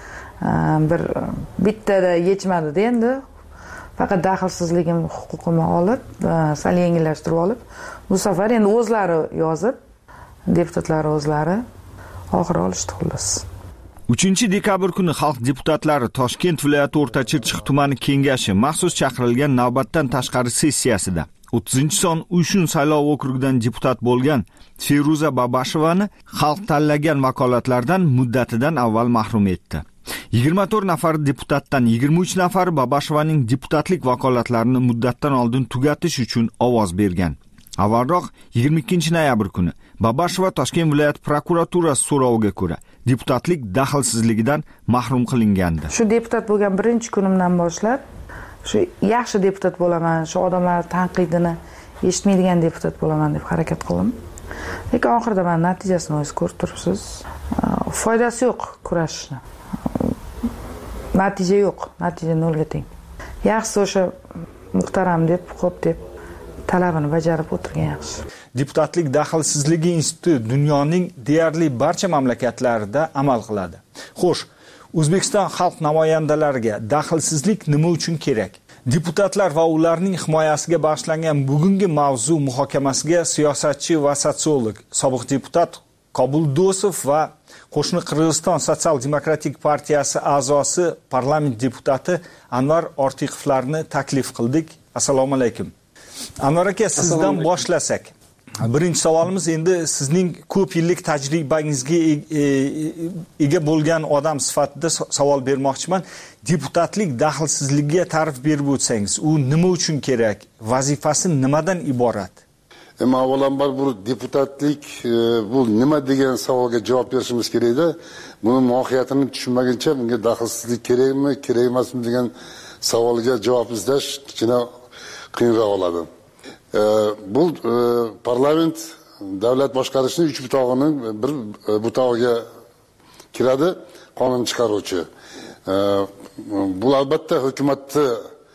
Bittada yechmadi-da endi. Faqat daxlsizligim huquqimni olib, sal yengillashtirib olib, bu safar endi o'zlari yozib, deputatlar o'zlari oxiri olishdi xullas. 3-dekabr kuni xalq deputatlari Toshkent viloyati O'rta-Chirchiq tumani kengashi maxsus chaqirilgan navbatdan tashqari sessiyasida 30-son Uyshun saylov okrugidan deputat bo'lgan Feruza Babashevani xalq tanlagan vakolatlardan muddatidan avval mahrum etdi. 24 nafar deputatdan 23 nafari Babashevaning deputatlik vakolatlarini muddatdan oldin tugatish uchun ovoz bergan. Avvalroq 22-noyabr kuni Babasheva Toshkent viloyat prokuraturasi so'roviga ko'ra deputatlik daxlsizligidan mahrum qilingandi. Shu deputat bo'lgan birinchi kunimdan boshlab shu yaxshi deputat bo'laman, shu odamlar tanqidini eshitmaydigan deputat bo'laman deb harakat qildim. Lekin oxirida men natijasini o'zingiz ko'rib turibsiz. Foydasi yo'q kurashishni. Natija yo'q, natija nolga teng. Yaxshi o'sha muhtaram deb, xo'p deb talabini bajarib o'tirgan yaxshi. Deputatlik daxlsizligi instituti dunyoning deyarli barcha mamlakatlarida amal qiladi. Xo'sh, O'zbekiston xalq namoyandalariga daxlsizlik nima uchun kerak? Deputatlar va ularning himoyasiga bag'ishlangan bugungi mavzu muhokamasiga siyosatchi va sotsiolog, sobiq deputat Kobul Dosov va qo'shni Qirg'iziston Sotsial-demokratik partiyasi a'zosi, parlament deputati Anvar Ortiqovlarni taklif qildik. Assalomu alaykum. Anvar aka, sizdan boshlasak. Birinchi savolimiz endi sizning ko'p yillik tajribangizga ega bo'lgan odam sifatida savol bermoqchiman. Deputatlik daxlsizligiga ta'rif berib o'tsangiz, u nima uchun kerak? Vazifasi nimadan iborat? Avvalambor bu deputatlik bu nima degan savolga javob berishimiz kerak-da. Buni mohiyatini tushunmaguncha bunga daxlsizlik kerakmi, kerak emasmi degan savolga javob izlash kichkina qiyinroq bo'ladi. Bu parlament davlat boshqarishning 3 butog'ining bir butog'iga kiradi, qonun chiqaruvchi. Bu albatta hukumatni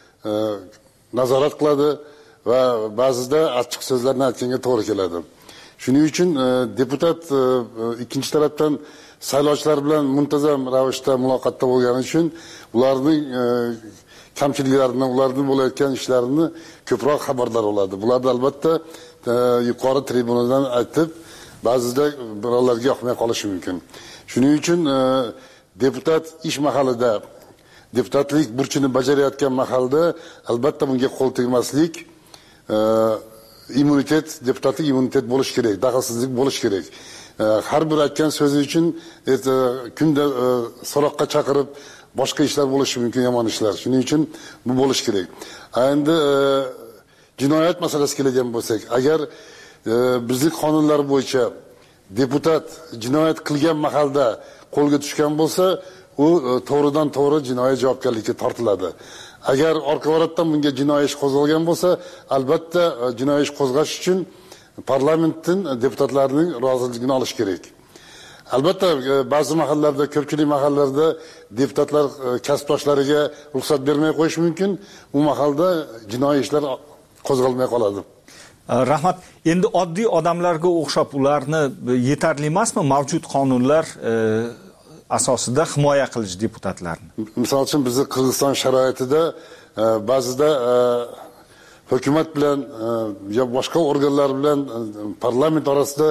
nazorat qiladi va ba'zida achchiq so'zlarni aytganga to'g'ri keladi. Shuning uchun deputat ikkinchi tarafdan saylovchilar bilan muntazam ravishda muloqotda bo'lgani uchun ularning kamchiliklaridan, ularning bo'layotgan ishlarini ko'proq xabardor bo'ladi. Bularni albatta yuqori tribunadan aytib, ba'zida birovlarga yoqmay qolishi mumkin. Shuning uchun deputat ish mahalida, deputatlik burchini bajarayotgan mahalda albatta bunga qo'l tegmaslik, immunitet, deputatlik immunitet bo'lish kerak, daxlsizlik bo'lish kerak. Har bir aytgan so'zi uchun kunda so'roqqa chaqirib boshqa ishlar bo'lishi mumkin, yomon ishlar. Shuning uchun bu bo'lish kerak. Endi jinoyat masalasiga keladigan bo'lsak, agar bizning qonunlar bo'yicha deputat jinoyat qilgan mahalda qo'lga tushgan bo'lsa, u to'g'ridan to'g'ri jinoiy javobgarlikka tortiladi. Agar orqa-varatdan bunga jinoiy ish qo'zg'algan bo'lsa, albatta jinoiy ish qo'zg'ash uchun parlamentning deputatlarining roziligini olish kerak. Albatta ba'zi mahallalarda, ko'pchilik mahallalarda deputatlar kasbdoshlariga ruxsat bermay qo'yish mumkin. U mahalda jinoiy ishlar qo'zg'almay qoladi. Rahmat. Endi oddiy odamlarga o'xshab ularni yetarli emasmi mavjud qonunlar asosida himoya qilish deputatlarni? Misol uchun bizning Qirg'iziston sharoitida ba'zida hukumat bilan yo boshqa organlar bilan parlament orasida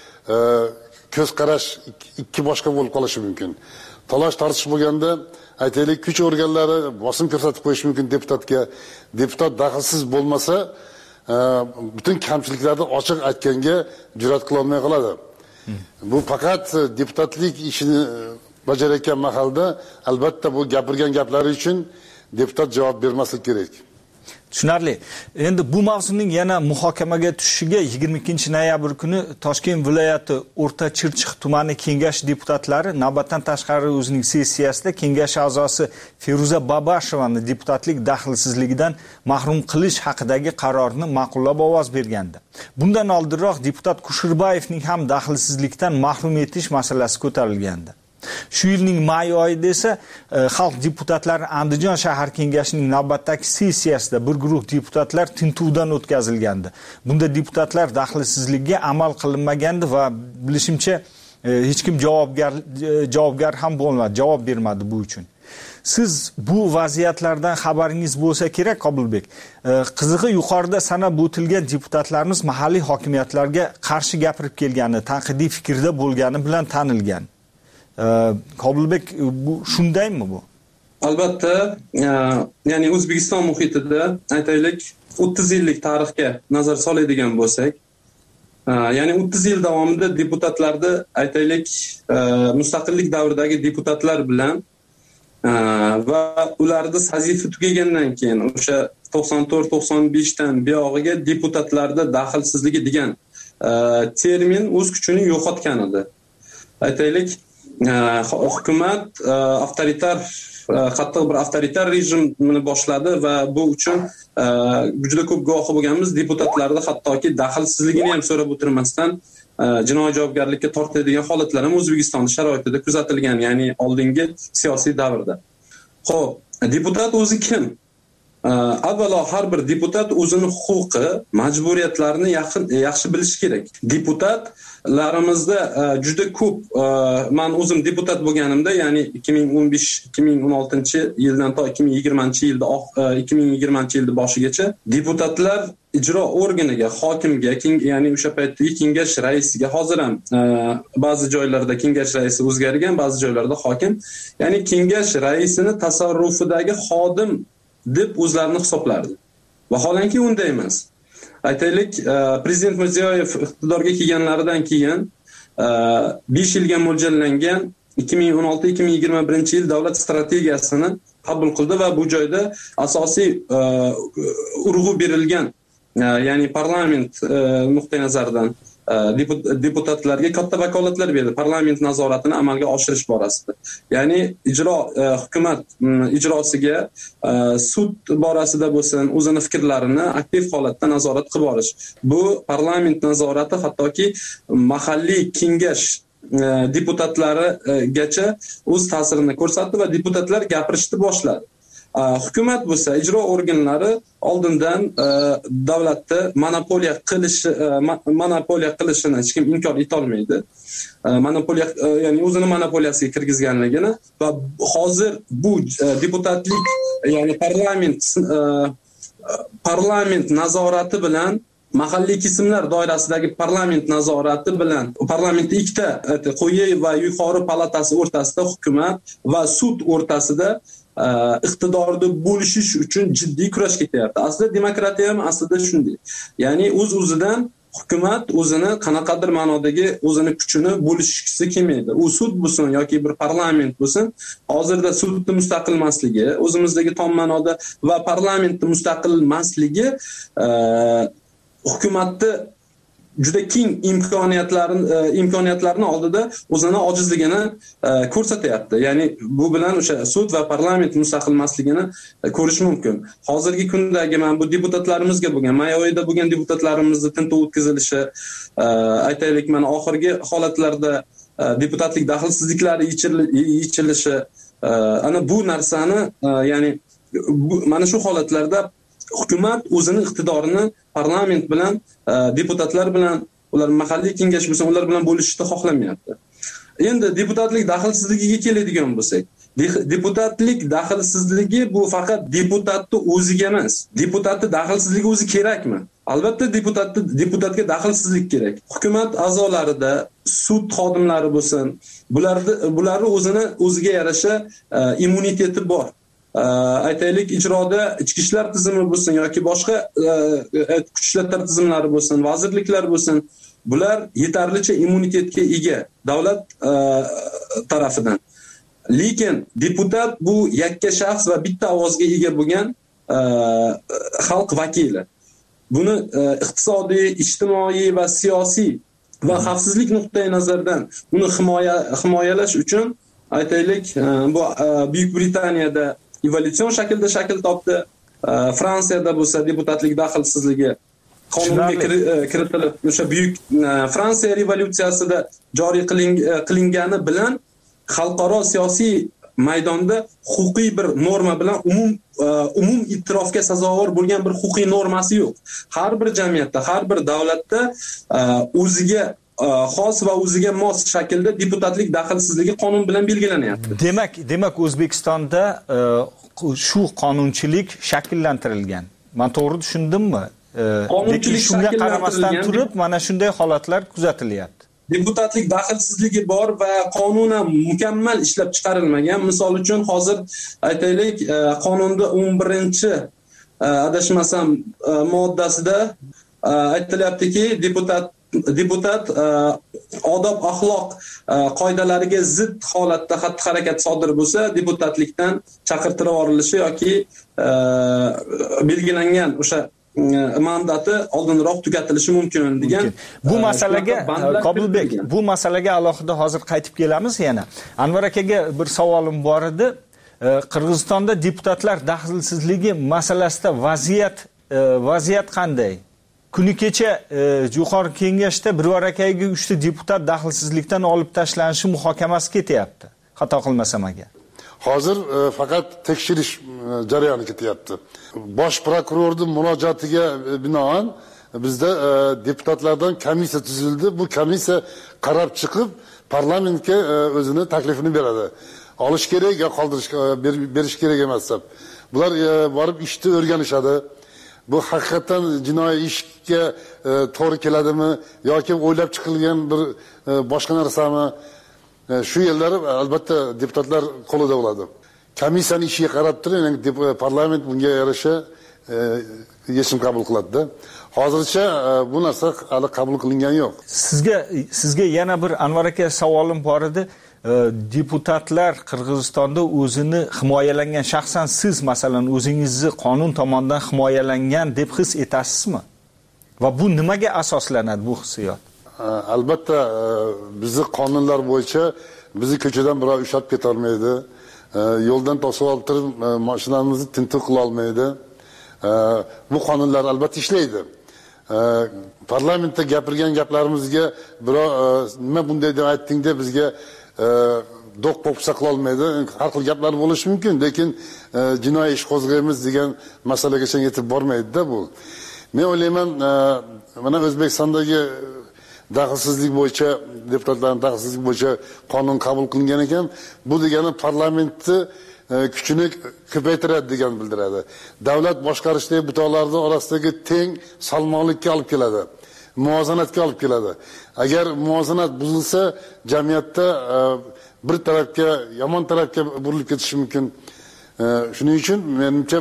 ko'z qarash ikki boshqa bo'lib qolishi mumkin. Talash tortish bo'lganda, aytaylik, kuch organlari bosim ko'rsatib qo'yish mumkin deputatga. Deputat daxlsiz bo'lmasa, butun kamchiliklarni ochiq aytganga jur'at qila olmay qoladi. Bu faqat deputatlik ishini bajarayotgan mahalda albatta bu gapirgan gaplari uchun deputat javob bermaslik kerak. Tushunarli. Endi bu mavzuning yana muhokamaga tushishiga 22-noyabr kuni Toshkent viloyati O'rta Chirchiq tumani kengash deputatlari navbatdan tashqari o'zining sessiyasida kengash a'zosi Feruza Babashevani deputatlik daxlsizligidan mahrum qilish haqidagi qarorni ma'qullab ovoz bergandi. Bundan oldinroq deputat Kushirbayevning ham daxlsizlikdan mahrum etish masalasi ko'tarilgandi. Shu yilning may oyida esa xalq deputatlari Andijon shahar kengashining navbatdagi sessiyasida bir guruh deputatlar tintuvdan o'tkazilgandi. Bunda deputatlar daxlsizligiga amal qilinmagandi va bilishimcha hech kim javobgar ham bo'lmadi, javob bermadi bu uchun. Siz bu vaziyatlardan xabaringiz bo'lsa kerak, Qobilbek. Qizig'i yuqorida sanab o'tilgan deputatlarimiz mahalliy hokimiyatlarga qarshi gapirib kelgani, tanqidiy fikrda bo'lgani bilan tanilgan. Qobilbek, bu shundaymi bu? Albatta, ya'ni O'zbekiston muhitida aytaylik 30 yillik tarixga nazar soladigan bo'lsak, ya'ni 30 yil davomida deputatlarni aytaylik mustaqillik davridagi deputatlar bilan va ularning vazifa tugagandan keyin o'sha 94-95 dan buyog'iga deputatlarda daxlsizligi degan termin o'z kuchini yo'qotgan edi. Aytaylik, hukumat avtoritar, qattiq bir avtoritar rejimni boshladi va bu uchun juda ko'p guvohi bo'lganmiz, deputatlarni hattoki daxlsizligini ham so'rab o'tirmasdan jinoiy javobgarlikka tortiladigan holatlar ham O'zbekiston sharoitida kuzatilgan, ya'ni oldingi siyosiy davrda. Xo'p, deputat o'zi kim? Avvalo har bir deputat o'zining huquqi, majburiyatlarini yaxshi bilishi kerak. Deputatlarimizda juda ko'p, men o'zim deputat bo'lganimda, ya'ni 2015-2016 yildan to 2020 yilda 2020 yilda boshigacha deputatlar ijro organiga, hokimga, ya'ni o'sha paytdagi kengash raisiga, hozir ham ba'zi joylarda kengash raisi o'zgargan, ba'zi joylarda hokim, ya'ni kengash raisini tasarrufidagi xodim deb o'zlarini hisoblardi. Vaholanki unday emas. Aytaylik, prezident Mirziyoyev iqtidorga kelganlaridan keyin 5 yilga mo'ljallangan 2016-2021 yil davlat strategiyasini qabul qildi va bu joyda asosiy urg'u berilgan, ya'ni parlament nuqtai nazaridan deputatlarga katta vakolatlar berdi parlament nazoratini amalga oshirish borasida. Ya'ni hukumat ijrosiga sud borasida bo'lsin, o'zini fikrlarini aktiv holatda nazorat qilib borish. Bu parlament nazorati hattoki mahalliy kengash deputatlarigacha o'z ta'sirini ko'rsatdi va deputatlar gapirishni boshladi. Hukumat bo'lsa ijro organlari oldindan davlatni monopoliya qilishini hech kim inkor eta olmaydi. Monopoliya, ya'ni o'zini monopoliyasiga kirgizganligini va hozir bu deputatlik, ya'ni parlament nazorati bilan mahalliy kesimlar doirasidagi parlament nazorati bilan parlamentning ikkita quyi va yuqori palatasi o'rtasida hukumat va sud o'rtasida iqtidorni bo'lishish uchun jiddiy kurash ketyapti. Aslida demokratiya ham aslida shunday. Ya'ni o'z-o'zidan hukumat o'zini qanaqadir ma'nodagi o'zini kuchini bo'lishgisi kelmaydi. U sud bo'lsin yoki bir parlament bo'lsin, hozirda sudning mustaqil emasligi, o'zimizdagi tom ma'noda va parlamentning mustaqil emasligi hukumatni juda keng imkoniyatlarni oldida o'zini ojizligini ko'rsatyapti. Ya'ni bu bilan o'sha sud va parlament mustaqil emasligini ko'rish mumkin. Hozirgi kundagi mana bu deputatlarimizga bo'lgan, may oyida bo'lgan deputatlarimizni tintuv o'tkazilishi, aytaylik mana oxirgi holatlarda deputatlik daxlsizliklari yechilishi, ana bu narsani, ya'ni mana shu holatlarda hukumat o'zini iqtidorini parlament bilan, deputatlar bilan, ular mahalliy kengash bo'lsa, ular bilan bo'lishni xohlamayapti. Endi deputatlik daxlsizligiga keladigan bo'lsak, deputatlik daxlsizligi bu faqat deputatning o'ziga emas. Deputatning daxlsizligi o'zi kerakmi? Albatta deputatga daxlsizlik kerak. Hukumat a'zolarida sud xodimlari bo'lsin, bularni o'ziga yarasha immuniteti bor. Aytaylik, ijroda ichki ishlar tizimi bo'lsin yoki boshqa kuch ishlatma tizimlari bo'lsin, vazirliklar bo'lsin, bular yetarlicha immunitetga ega davlat tarafidan. Lekin deputat bu yakka shaxs va bitta ovozga ega bo'lgan xalq vakili. Buni iqtisodiy, ijtimoiy va siyosiy va xavfsizlik nuqtai nazaridan uni himoyalash uchun aytaylik, bu Buyuk Britaniyada evolyutsion shaklda shakl topdi. Fransiyada bo'lsa deputatlik daxlsizligi qonunga kiritilib, o'sha buyuk Fransiya revolyutsiyasida joriy qilingani bilan xalqaro siyosiy maydonda huquqiy bir norma bilan umum e'tirofga sazovor bo'lgan bir huquqiy normasi yo'q. Har bir jamiyatda, har bir davlatda o'ziga xos va o'ziga mos shaklda deputatlik daxlsizligi qonun bilan belgilanyapti. Demak O'zbekistonda shu qonunchilik shakllantirilgan. Men to'g'ri tushundimmi? Lekin shunga qaramasdan turib mana shunday holatlar kuzatilyapti. Deputatlik daxlsizligi bor va qonunan mukammal ishlab chiqarilmagan. Misol uchun hozir aytaylik, qonunda 11-chi adashmasam moddasida aytilyaptiki, deputat odob axloq qoidalariga zid holatda xatti-harakat sodir bo'lsa, deputatlikdan chaqirtirib yuborilishi yoki belgilangan o'sha mandati oldinroq tugatilishi mumkin degan. Bu masalaga Qobilbek, bu masalaga alohida hozir qaytib kelamiz yana. Anvar akaga bir savolim bor edi. Qirg'izistonda deputatlar daxlsizligi masalasida vaziyat qanday? Kuni kecha yuqori kengashda Birvar akaga 3 ta deputat daxlsizlikdan olib tashlanishi muhokamasi ketyapti. Xato qilmasam agar. Hozir faqat tekshirish jarayoni ketyapti. Bosh prokurorning murojaatiga binoan bizda deputatlardan komissiya tuzildi. Bu komissiya qarab chiqib parlamentga o'zini taklifini beradi. Olish kerak yo qoldirish berish kerak emas deb. Bular borib ishni o'rganishadi. bu haqiqatan jinoiy ishga to'g'ri keladimi yoki o'ylab chiqilgan bir boshqa narsami? Shu yerlari albatta deputatlar qo'lida bo'ladi. Komissiyaning ishiga qarab turib, parlament bunga yarasha yechim qabul qiladi-da. Hozircha bu narsa hali qabul qilingan yo'q. Sizga yana bir Anvar aka savolim bor edi. Deputatlar Qirg'izistonda o'zini himoyalangan, shaxsan siz masalan o'zingizni qonun tomonidan himoyalangan deb his etasizmi? Va bu nimaga asoslanadi bu hissiyot? Albatta bizni qonunlar bo'yicha bizni ko'chadan birov ushlab keta olmaydi. Yo'ldan to'sib olib turib mashinamizni tintuv qila olmaydi. Bu qonunlar albatta ishlaydi. Parlamentda gapirgan gaplarimizga birov nima bunday deb aytding deb bizga do'q po'pisa qila olmaydi. Har xil gaplar bo'lishi mumkin, lekin jinoiy ish qo'zg'aymiz degan masalagacha yetib bormaydi-da bu. Men o'ylayman, mana O'zbekistondagi daxlsizlik bo'yicha, deputatlarning daxlsizlik bo'yicha qonun qabul qilingan ekan, bu degani parlamentni kuchini ko'paytiradi degan bildiradi. Davlat boshqarishdagi butollarning orasidagi teng salmonlikka olib keladi. Muvozanatga olib keladi. Agar muvozanat buzilsa, jamiyatda bir tarafga, yomon tarafga burilib ketishi mumkin. Shuning uchun menimcha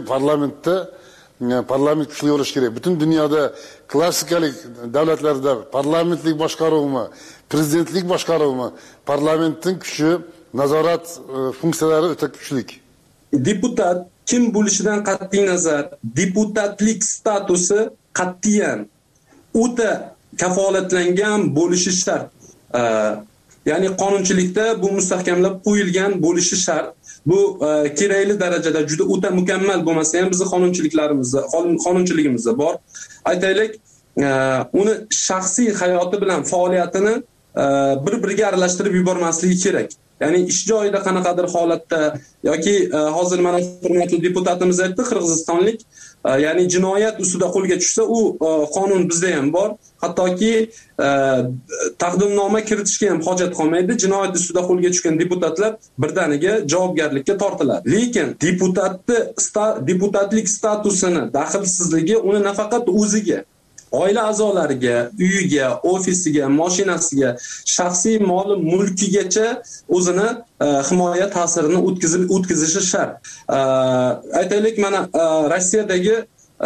parlament kuchli bo'lishi kerak. Butun dunyoda klassikalik davlatlarda parlamentlik boshqaruvmi, prezidentlik boshqaruvmi, parlamentning kuchi, nazorat funksiyalari o'ta kuchli. Deputat kim bo'lishidan qat'iy nazar, deputatlik statusi qat'iyan o'ta kafolatlangan bo'lishi shart. Ya'ni qonunchilikda bu mustahkamlab qo'yilgan bo'lishi shart. Bu kerakli darajada juda o'ta mukammal bo'lmasa ham bizning qonunchiligimizda bor. Aytaylik, uni shaxsiy hayoti bilan faoliyatini bir-biriga aralashtirib yubormasligi kerak. Ya'ni ish joyida qanaqadir holatda yoki hozir mana hurmatli deputatimiz aytdi, qirg'izistonlik, ya'ni jinoyat ustida qo'lga tushsa, u qonun bizda ham bor. Hattoki taqdimnoma kiritishga ham hojat qolmaydi. Jinoyat ustida qo'lga tushgan deputatlar birdaniga javobgarlikka tortiladi. Lekin deputatlik statusini, daxlsizligi uni nafaqat o'ziga, oila a'zolariga, uyiga, ofisiga, mashinasiga, shaxsiy moli mulkigacha o'zini himoya ta'sirini o'tkazishi shart. Aytaylik, mana Rossiyadagi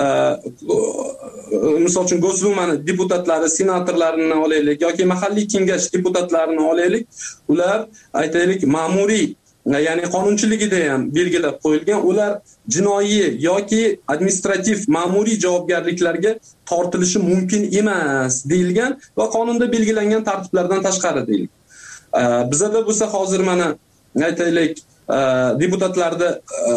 misol uchun Gosdumani deputatlari, senatorlarini olaylik yoki mahalliy kengash deputatlarini olaylik, ular aytaylik ma'muriy, ya'ni qonunchiligida ham belgilab qo'yilgan, ular jinoiy yoki administrativ ma'muriy javobgarliklarga tortilishi mumkin emas deyilgan va qonunda belgilangan tartiblardan tashqari deyilgan. Bizda bo'lsa hozir mana aytaylik deputatlarda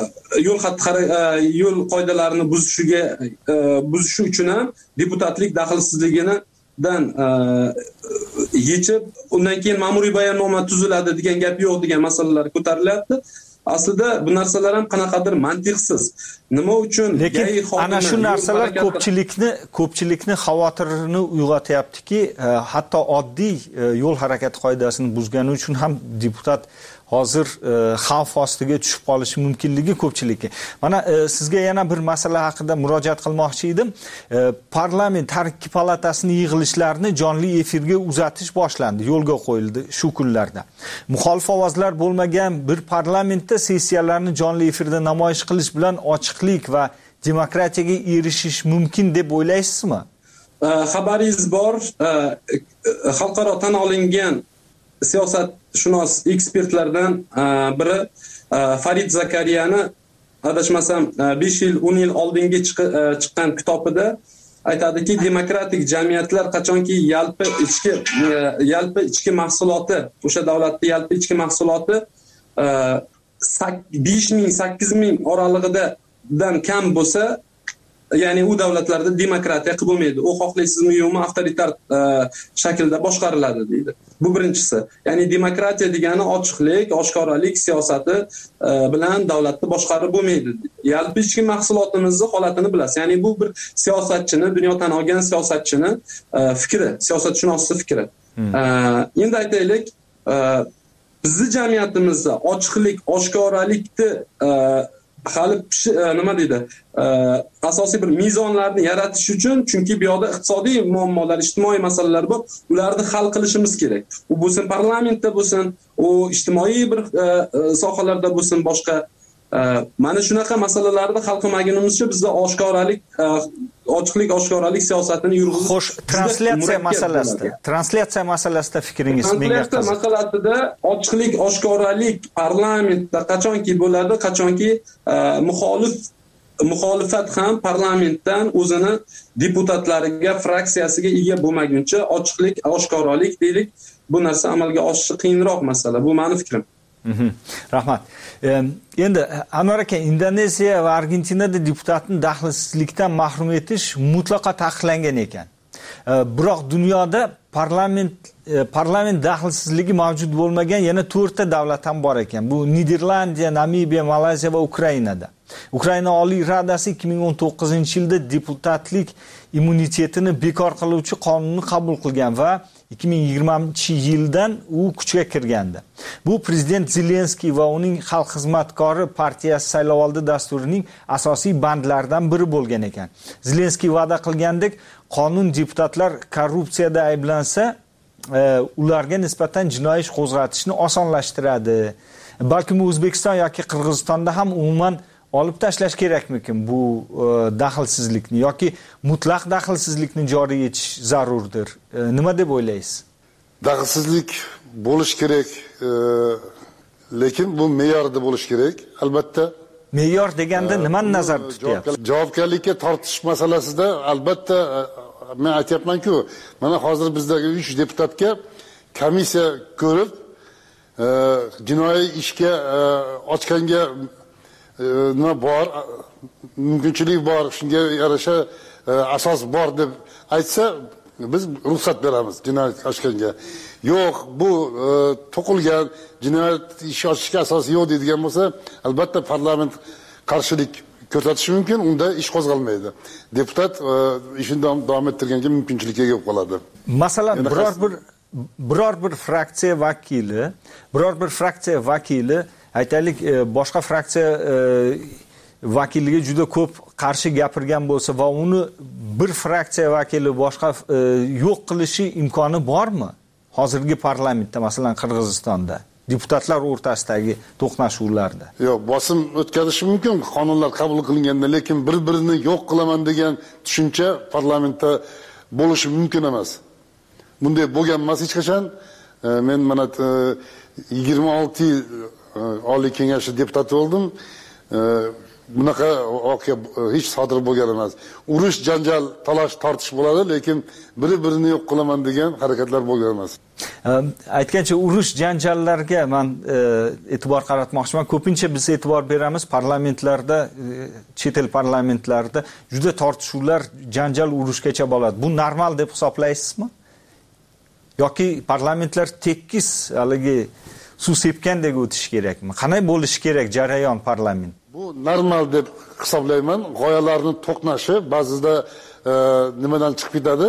yo'l qoidalarini buzishi uchun ham deputatlik daxlsizligidan yechib, undan keyin ma'muriy bayonnoma tuziladi degan gap yo'q degan masalalar ko'tarilyapti. Aslida bu narsalar ham qanaqadir mantiqsiz. Nima uchun? Lekin ana shu narsalar ko'pchilikni xavotirini uyg'otyaptiki, hatto oddiy yo'l harakati qoidasini buzgani uchun ham deputat hozir xavf ostiga tushib qolishi mumkinligi ko'pchilikka. Mana sizga yana bir masala haqida murojaat qilmoqchi edim. Parlament har ikki palatasining yig'ilishlarini jonli efirga uzatish boshlandi, yo'lga qo'yildi shu kunlarda. Muxolif ovozlar bo'lmagan bir parlamentda sessiyalarni jonli efirda namoyish qilish bilan ochiqlik va demokratiyaga erishish mumkin deb o'ylaysizmi? Xabaringiz bor, xalqaro tan olingan siyosatshunos ekspertlardan biri Farid Zakariyani adashmasam 5 yil, 10 yil oldingi chiqqan kitobida aytadiki, demokratik jamiyatlar qachonki yalpi ichki mahsuloti, o'sha davlatning yalpi ichki mahsuloti 5,000-8,000 oralig'idan kam bo'lsa, ya'ni u davlatlarda demokratiya qilib bo'lmaydi. U xohlaysizmi yo'qmi avtoritar shaklda boshqariladi deydi. Bu birinchisi. Ya'ni demokratiya degani ochiqlik, oshkoralik siyosati bilan davlatni boshqarib bo'lmaydi. Yalpi ichki mahsulotimizni holatini bilasiz. Ya'ni bu bir siyosatchini, dunyo tan olgan siyosatchini fikri, siyosatshunosning fikri. Endi aytaylik, bizning jamiyatimizda ochiqlik, oshkoralikni hali nima deydi, asosiy bir mezonlarni yaratish uchun, chunki bu yoqda iqtisodiy muammolar, ijtimoiy masalalar bor, ularni hal qilishimiz kerak. U bo'lsin parlamentda bo'lsin, u ijtimoiy bir sohalarda bo'lsin, boshqa mana shunaqa masalalarni hal qilmagunimizcha bizda ochiqlik oshkoralik siyosatini yurg'izish. Xo'sh, translyatsiya masalasida fikringiz menga qiziq. Translyatsiya masalasida ochiqlik oshkoralik parlamentda qachonki bo'ladi, qachonki muxolifat ham parlamentdan o'zini deputatlariga, fraksiyasiga ega bo'lmaguncha ochiqlik oshkoralik deylik, bu narsa amalga oshishi qiyinroq masala. Bu meni fikrim. Rahmat. Endi Anvar aka, Indoneziya va Argentinada deputatni daxlsizlikdan mahrum etish mutlaqo taqiqlangan ekan. Biroq dunyoda parlament daxlsizligi mavjud bo'lmagan yana 4 ta davlat ham bor ekan. Bu Niderlandiya, Namibiya, Malayziya va Ukrainada. Ukraina Oliy Radasi 2019-yilda deputatlik immunitetini bekor qiluvchi qonunni qabul qilgan va 2020-yildan u kuchga kirgandi. Bu prezident Zelenskiy va uning xalq xizmatkori partiyasi saylovoldi dasturining asosiy bandlaridan biri bo'lgan ekan. Zelenskiy va'da qilgandek, qonun deputatlar korrupsiyada ayblansa, ularga nisbatan jinoiy ish qo'zg'atishni osonlashtiradi. Balki O'zbekiston yoki Qirg'izistonda ham umuman olib tashlash kerakmikin bu daxlsizlikni yoki mutlaq daxlsizlikni joriy etish zarurdir? Nima deb o'ylaysiz? Daxlsizlik bo'lish kerak, lekin bu me'yorda bo'lish kerak. Albatta. Me'yor deganda nimani nazarda tutyapsiz? Javobgarlikka tortish masalasida albatta men aytayapman-ku, mana hozir bizdagi 3 deputatga komissiya ko'rib, jinoiy ishga ochganga nima bor, mumkinchilik bor, shunga yarasha asos bor deb aytsa, biz ruxsat beramiz jinoyat ochganga. Yo'q, bu to'qilgan jinoyat ish ochishga asos yo'q deydigan bo'lsa, albatta parlament qarshilik ko'rsatishi mumkin, unda ish qo'zg'almaydi. Deputat ishini davom ettirganga mumkinchilik ega qoladi. Masalan, biror bir fraksiya vakili aytaylik, boshqa fraksiya vakiliga juda ko'p qarshi gapirgan bo'lsa va uni bir fraksiya vakili boshqa yo'q qilishi imkoni bormi? Hozirgi parlamentda, masalan, Qirg'izistonda deputatlar o'rtasidagi to'qnashuvlarda. Yo'q, bosim o'tkazishi mumkin qonunlar qabul qilinganda, lekin bir-birini yo'q qilaman degan tushuncha parlamentda bo'lishi mumkin emas. Bunday bo'lgan emas hech qachon. Men mana 26 yil Oliy Kengashi deputati bo'ldim. Bunaqa voqea hech sodir bo'lgan emas. Urush, janjal, talash, tortish bo'ladi, lekin bir-birini yo'q qilaman degan harakatlar bo'lgan emas. Aytgancha urush, janjallarga men e'tibor qaratmoqchiman. Ko'pincha biz e'tibor beramiz parlamentlarda, chet el parlamentlarida juda tortishuvlar, janjal, urushgacha bo'ladi. Bu normal deb hisoblaysizmi? Yoki parlamentlar tekis haligi suv sepgandek o'tishi kerakmi? Qanday bo'lishi kerak jarayon parlament? Bu normal deb hisoblayman. G'oyalarning to'qnashi ba'zida nimadan chiqib ketadi?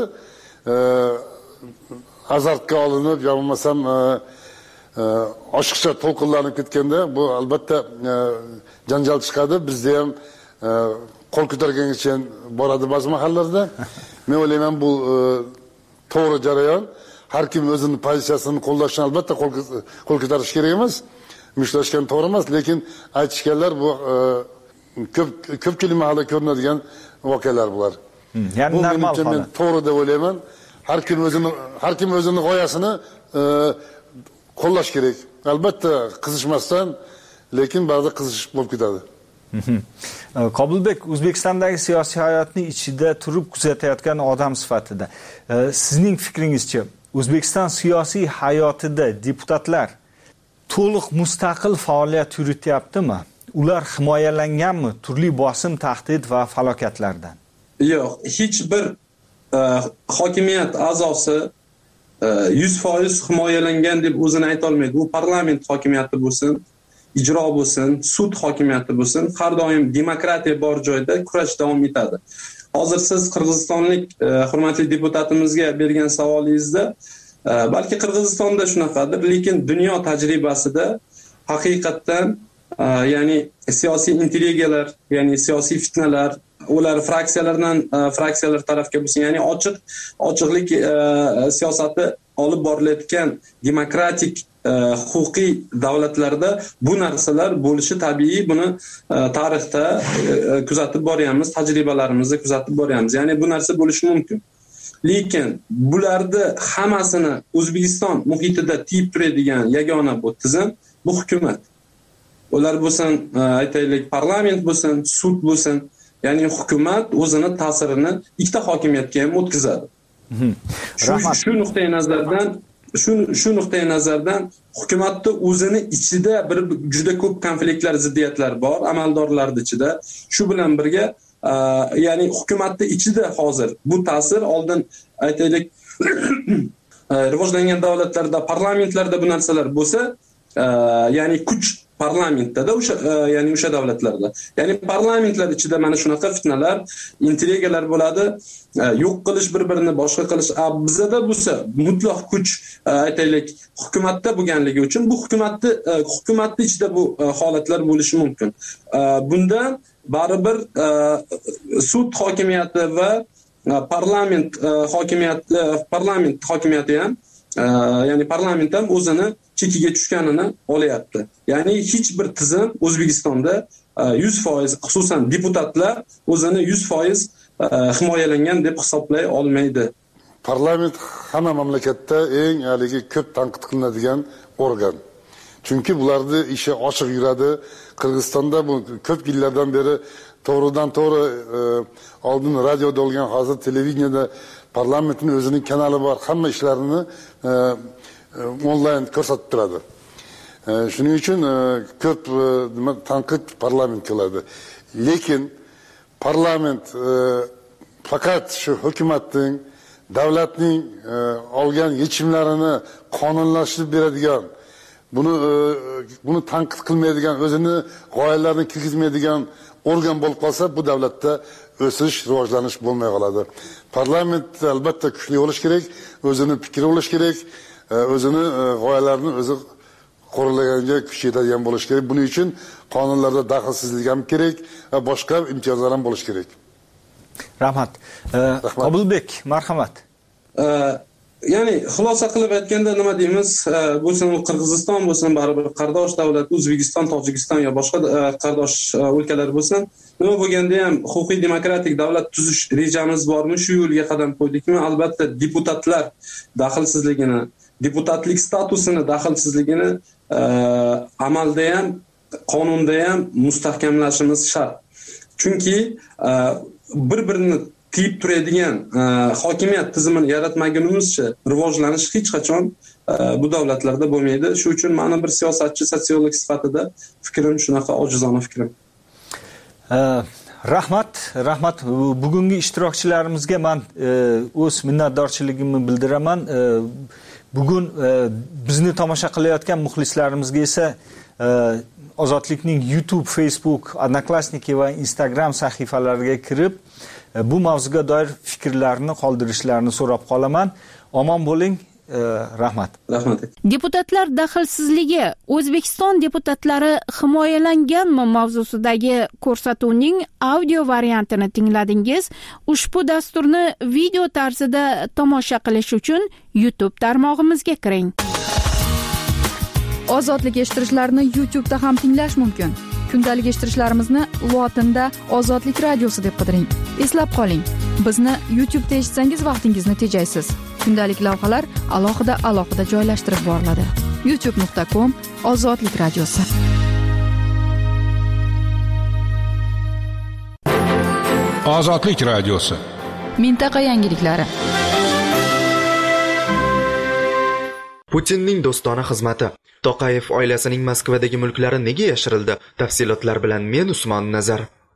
Azartga olinib, yo bo'lmasam oshiqcha to'lqinlanib ketganda bu albatta janjal chiqadi. Bizda ham qo'l ko'targangacha boradi ba'zi mahallarda. Men o'ylayman bu to'g'ri jarayon. Har kim o'zining pozitsiyasini qo'llashni albatta qo'l ko'tarish kerak emas. Mushlashgan to'g'ri emas, lekin aytishganlar bu ko'pchilik mahalla ko'rinadigan voqealar bular. Ya'ni normal holat. Men to'g'ri deb o'ylayman. Har kim o'zining g'oyasini qo'llash kerak. Albatta qizishmasdan, lekin ba'zida qizish bo'lib ketadi. Qobilbek, O'zbekistondagi siyosiy hayotni ichida turib kuzatayotgan odam sifatida sizning fikringizcha O'zbekiston siyosiy hayotida deputatlar to'liq mustaqil faoliyat yurityaptimi? Ular himoyalanganmi turli bosim, tahdid va falokatlardan? Yo'q, hech bir hokimiyat a'zosi 100% himoyalangan deb o'zini ayta olmaydi. Bu parlament hokimiyati bo'lsin, ijro bo'lsin, sud hokimiyati bo'lsin, har doim demokratiya bor joyda kurash davom etadi. Hozir siz qirg'izistonlik hurmatli deputatimizga bergan savolingizda balki Qirg'izistonda shunaqadir, lekin dunyo tajribasida haqiqatan ya'ni siyosiy intrigalar, ya'ni siyosiy fitnalar, ular fraksiyalar tarafga bo'lsin, ya'ni ochiqlik siyosati olib borilayotgan demokratik huquqiy davlatlarda bu narsalar bo'lishi tabiiy. Buni tarixda kuzatib boryapmiz, tajribalarimizni kuzatib boryapmiz. Ya'ni bu narsa bo'lishi mumkin. Lekin bularni hammasini O'zbekiston muhitida tiyib turadigan yagona bu tizim bu hukumat. Ular bo'lsin, aytaylik, parlament bo'lsin, sud bo'lsin, ya'ni hukumat o'zini ta'sirini ikkita hokimiyatga ham o'tkazadi. Shu nuqtai nazardan hukumatda o'zini ichida bir juda ko'p konfliktlar, ziddiyatlar bor amaldorlar ichida. Shu bilan birga ya'ni hukumatning ichida hozir bu ta'sir oldin aytaylik rivojlangan davlatlarda, parlamentlarda bu narsalar bo'lsa, ya'ni kuch parlamentda ya'ni o'sha davlatlarda, ya'ni parlamentlar ichida mana shunaqa fitnalar, intrigalar bo'ladi, yo'q qilish, bir-birini boshqa qilish. Bizda bo'lsa mutlaq kuch aytaylik hukumatda bo'lganligi uchun bu hukumatning ichida bu holatlar bo'lishi mumkin. Bundan baribir sud hokimiyati va parlament hokimiyati ham, ya'ni parlament ham o'zini chekiga tushganini olyapti. Ya'ni hech bir tizim O'zbekistonda 100%, xususan deputatlar o'zini 100% himoyalangan deb hisoblay olmaydi. Parlament hamma mamlakatda eng haligi ko'p tanqid qilinadigan organ. Chunki bularni ishi ochiq yuradi. Qirg'izistonda bu ko'p yillardan beri to'g'ridan to'g'ri oldin radioda bo'lgan, hozir televideniyada parlamentning o'zining kanali bor. Hamma ishlarini onlayn ko'rsatib turadi. Shuning uchun ko'p tanqid parlament qiladi. Lekin parlament faqat shu hukumatning, davlatning olgan yechimlarini qonunlashtirib beradigan, buni tanqid qilmaydigan, o'zini g'oyalarini kirgizmaydigan organ bo'lib qolsa, bu davlatda o'sish, rivojlanish bo'lmay qoladi. Parlament albatta kuchli bo'lish kerak, o'zini fikri bo'lish kerak, o'zini g'oyalarini o'zi qo'riqlaganga kuch yetadigan bo'lish kerak. Buning uchun qonunlarda daxlsizlik ham kerak va boshqa imtiyozlar ham bo'lish kerak. Rahmat. Qobulbek, marhamat. Ya'ni xulosa qilib aytganda nima deymiz? Bo'lsin Qirg'iziston bo'lsin, baribir qardosh davlat, O'zbekiston, Tojikiston yo boshqa qardosh o'lkalar bo'lsin, nima bo'lganda ham huquqiy demokratik davlat tuzish rejamiz bormi? Shu yo'lga qadam qo'ydikmi? Albatta deputatlar daxlsizligini, deputatlik statusini daxlsizligini amalda ham, qonunda ham mustahkamlashimiz shart. Chunki bir-birini tiyib turadigan hokimiyat tizimini yaratmagunimizcha rivojlanish hech qachon bu davlatlarda bo'lmaydi. Shu uchun meni bir siyosatchi, sotsiolog sifatida fikrim shunaqa, ojizona fikrim. Rahmat. Bugungi ishtirokchilarimizga men o'z minnatdorchiligimni bildiraman. Bugun bizni tomosha qilayotgan muxlislarimizga esa Ozodlikning YouTube, Facebook, Odnoklassniki va Instagram sahifalariga kirib bu mavzuga doir fikrlarini qoldirishlarini so'rab qolaman. Omon bo'ling. Rahmat. Deputatlar daxlsizligi O'zbekiston deputatlari himoyalanganmi mavzusidagi ko'rsatuvning audio variantini tingladingiz. Ushbu dasturni video tarzida tomosha qilish uchun YouTube tarmog'imizga kiring. Ozodlik eshittirishlarni YouTube'da ham tinglash mumkin. Kundalik eshittirishlarimizni lotinda Ozodlik radiosi deb qidiring. Eslab qoling, bizni YouTube'da eshitsangiz vaqtingizni tejaysiz. Kundalik lavhalar alohida joylashtirib boriladi. youtube.com/Ozodlik radiosi. Ozodlik radiosi. Mintaqa yangiliklari. Putinning do'stona xizmati. Toqayev oilasining Moskvadagi mulklari nega yashirildi? Tafsilotlar bilan men Usmon Nazar.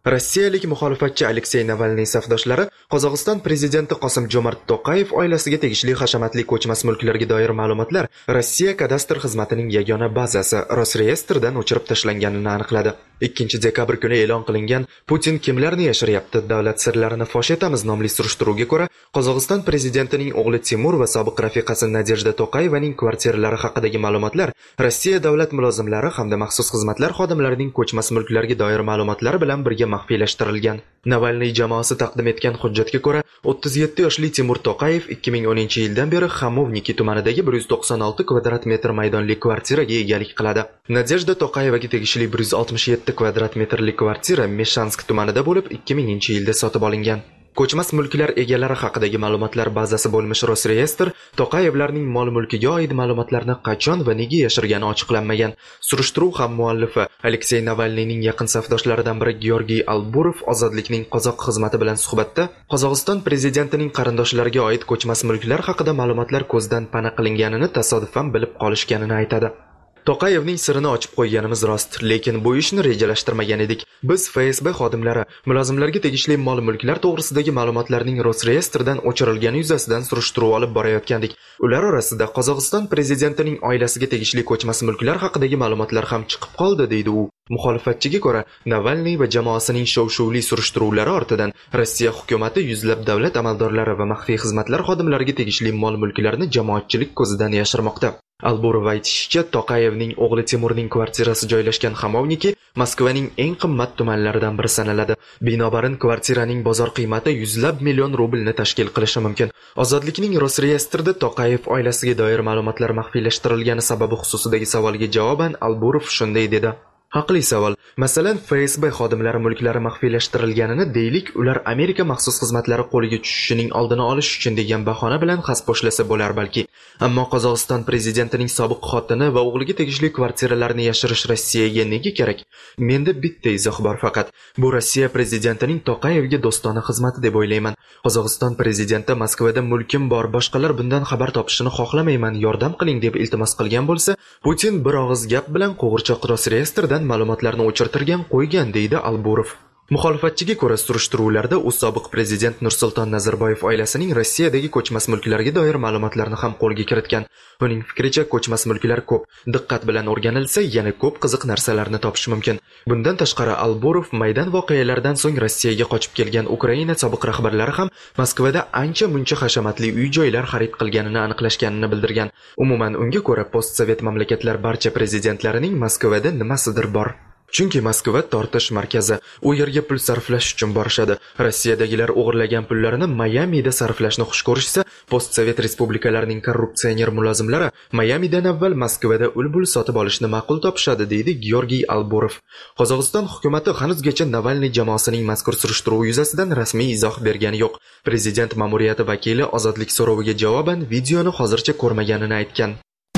Rossiyalik muxolifatchi Aleksey Navalniy safdoshlari Qozog'iston prezidenti Qosim-Jomart To'qayev oilasiga tegishli hashamatli ko'chmas mulklarga doir ma'lumotlar Rossiya kadastr xizmatining yagona bazasi Rosreyestrdan o'chirib tashlanganini aniqladi. 2 dekabr kuni e'lon qilingan Putin kimlarni yashiryapti, davlat sirlarini fosh etamiz nomli surishtiruvga ko'ra, Qozog'iston prezidentining o'g'li Timur va sobiq rafiqasi Nadejda To'qayevaning kvartiralari haqidagi ma'lumotlar Rossiya davlat mulozimlari hamda maxsus xizmatlar xodimlarining ko'chmas mulklarga doir ma'lumotlari bilan birga maxfiylashtirilgan. Navalniy jamoasi taqdim etgan hujjatga ko'ra, 37 yoshli Timur To'qayev 2010-yildan beri Xamovniki tumanidagi 196 kvadrat metr maydonli kvartiraga egalik qiladi. Nadejda To'qayevaga tegishli 167 kvadrat metrlik kvartira Meshansk tumanida bo'lib 2000-yilda sotib olingan. Ko'chmas mulklar egalari haqidagi ma'lumotlar bazasi bo'lmish Rosreyestr To'qayevlarning mol-mulkiga oid ma'lumotlarni qachon va nega yashirgani ochiqlanmagan. Surishtiruv ham muallifi Aleksey Navalniyning yaqin safdoshlaridan biri Georgiy Alburov Ozodlikning qozoq xizmati bilan suhbatda Qozog'iston prezidentining qarindoshlariga oid ko'chmas mulklar haqida ma'lumotlar ko'zdan pana qilinganini tasodifan bilib qolishganini aytadi. To'qayevning sirini ochib qo'yganimiz rost, lekin bu ishni rejalashtirmagan edik. Biz FSB xodimlari mulozimlarga tegishli mol-mulklar to'g'risidagi ma'lumotlarning Rosreyestrdan o'chirilgani yuzasidan surishtiruv olib borayotgandik. Ular orasida Qozog'iston prezidentining oilasiga tegishli ko'chmas mulklar haqidagi ma'lumotlar ham chiqib qoldi, deydi u. Muxolifatchiga ko'ra, Navalniy va jamoasining shov-shuvli surishtiruvlari ortidan Rossiya hukumatı yuzlab davlat amaldorlari va maxfiy xizmatlar xodimlariga tegishli mol-mulklarni jamoatchilik ko'zidan yashirmoqda. Alburov aytishicha, To'qayevning o'g'li Timurning kvartirasi joylashgan Xamovniki Moskvaning eng qimmat tumanlaridan biri sanaladi. Binobarin kvartiraning bozor qiymati yuzlab million rublni tashkil qilishi mumkin. Ozodlikning Rosreyestrda To'qayev oilasiga doir ma'lumotlar maxfiylashtirilgani sababi xususidagi savolga javoban Alburov shunday dedi: Haqli savol. Masalan, FSB xodimlari mulklari maxfiylashtirilganini deylik, ular Amerika maxsus xizmatlari qo'liga tushishining oldini olish uchun degan bahona bilan xasposhlasa bo'lar balki. Ammo Qozog'iston prezidentining sobiq xotini va o'g'liga tegishli kvartiralarni yashirish Rossiyaga nega kerak? Menda bitta izoh bor faqat. Bu Rossiya prezidentining To'qayevga do'stona xizmati deb o'ylayman. Qozog'iston prezidenti Moskvada mulkim bor, boshqalar bundan xabar topishini xohlamayman, yordam qiling deb iltimos qilgan bo'lsa, Putin bir og'iz gap bilan qo'g'irchoq Rosreyestrdan ma'lumotlarni o'chirtirgan qo'ygan, deydi Alburov. Muxolifatchiga ko'ra, surishtiruvlarda u sobiq prezident Nursulton Nazarboyev oilasining Rossiyadagi ko'chmas mulklarga doir ma'lumotlarni ham qo'lga kiritgan. Uning fikricha, ko'chmas mulklar ko'p, diqqat bilan o'rganilsa, yana ko'p qiziq narsalarni topish mumkin. Bundan tashqari, Alburov maydon voqealaridan so'ng Rossiyaga qochib kelgan Ukraina sobiq rahbarlari ham Moskvada ancha-muncha hashamatli uy-joylar xarid qilganini aniqlashganini bildirgan. Umuman, unga ko'ra, postsovet mamlakatlar barcha prezidentlarining Moskvada nimasidir bor. Chunki Moskva tortish markazi, u yerga pul sarflash uchun borishadi. Rossiyadagilar o'g'irlagan pullarini Mayamida sarflashni xush ko'rishsa, postsovet respublikalarining korrupsioner mulozimlari Mayamidan avval Moskvada ul-bul sotib olishni ma'qul topishadi, deydi Georgiy Alburov. Qozog'iston hukumati hanuzgacha Navalniy jamoasining mazkur surishtiruv yuzasidan rasmiy izoh bergani yo'q. Prezident ma'muriyati vakili ozodlik so'roviga javoban videoni hozircha ko'rmaganini aytgan.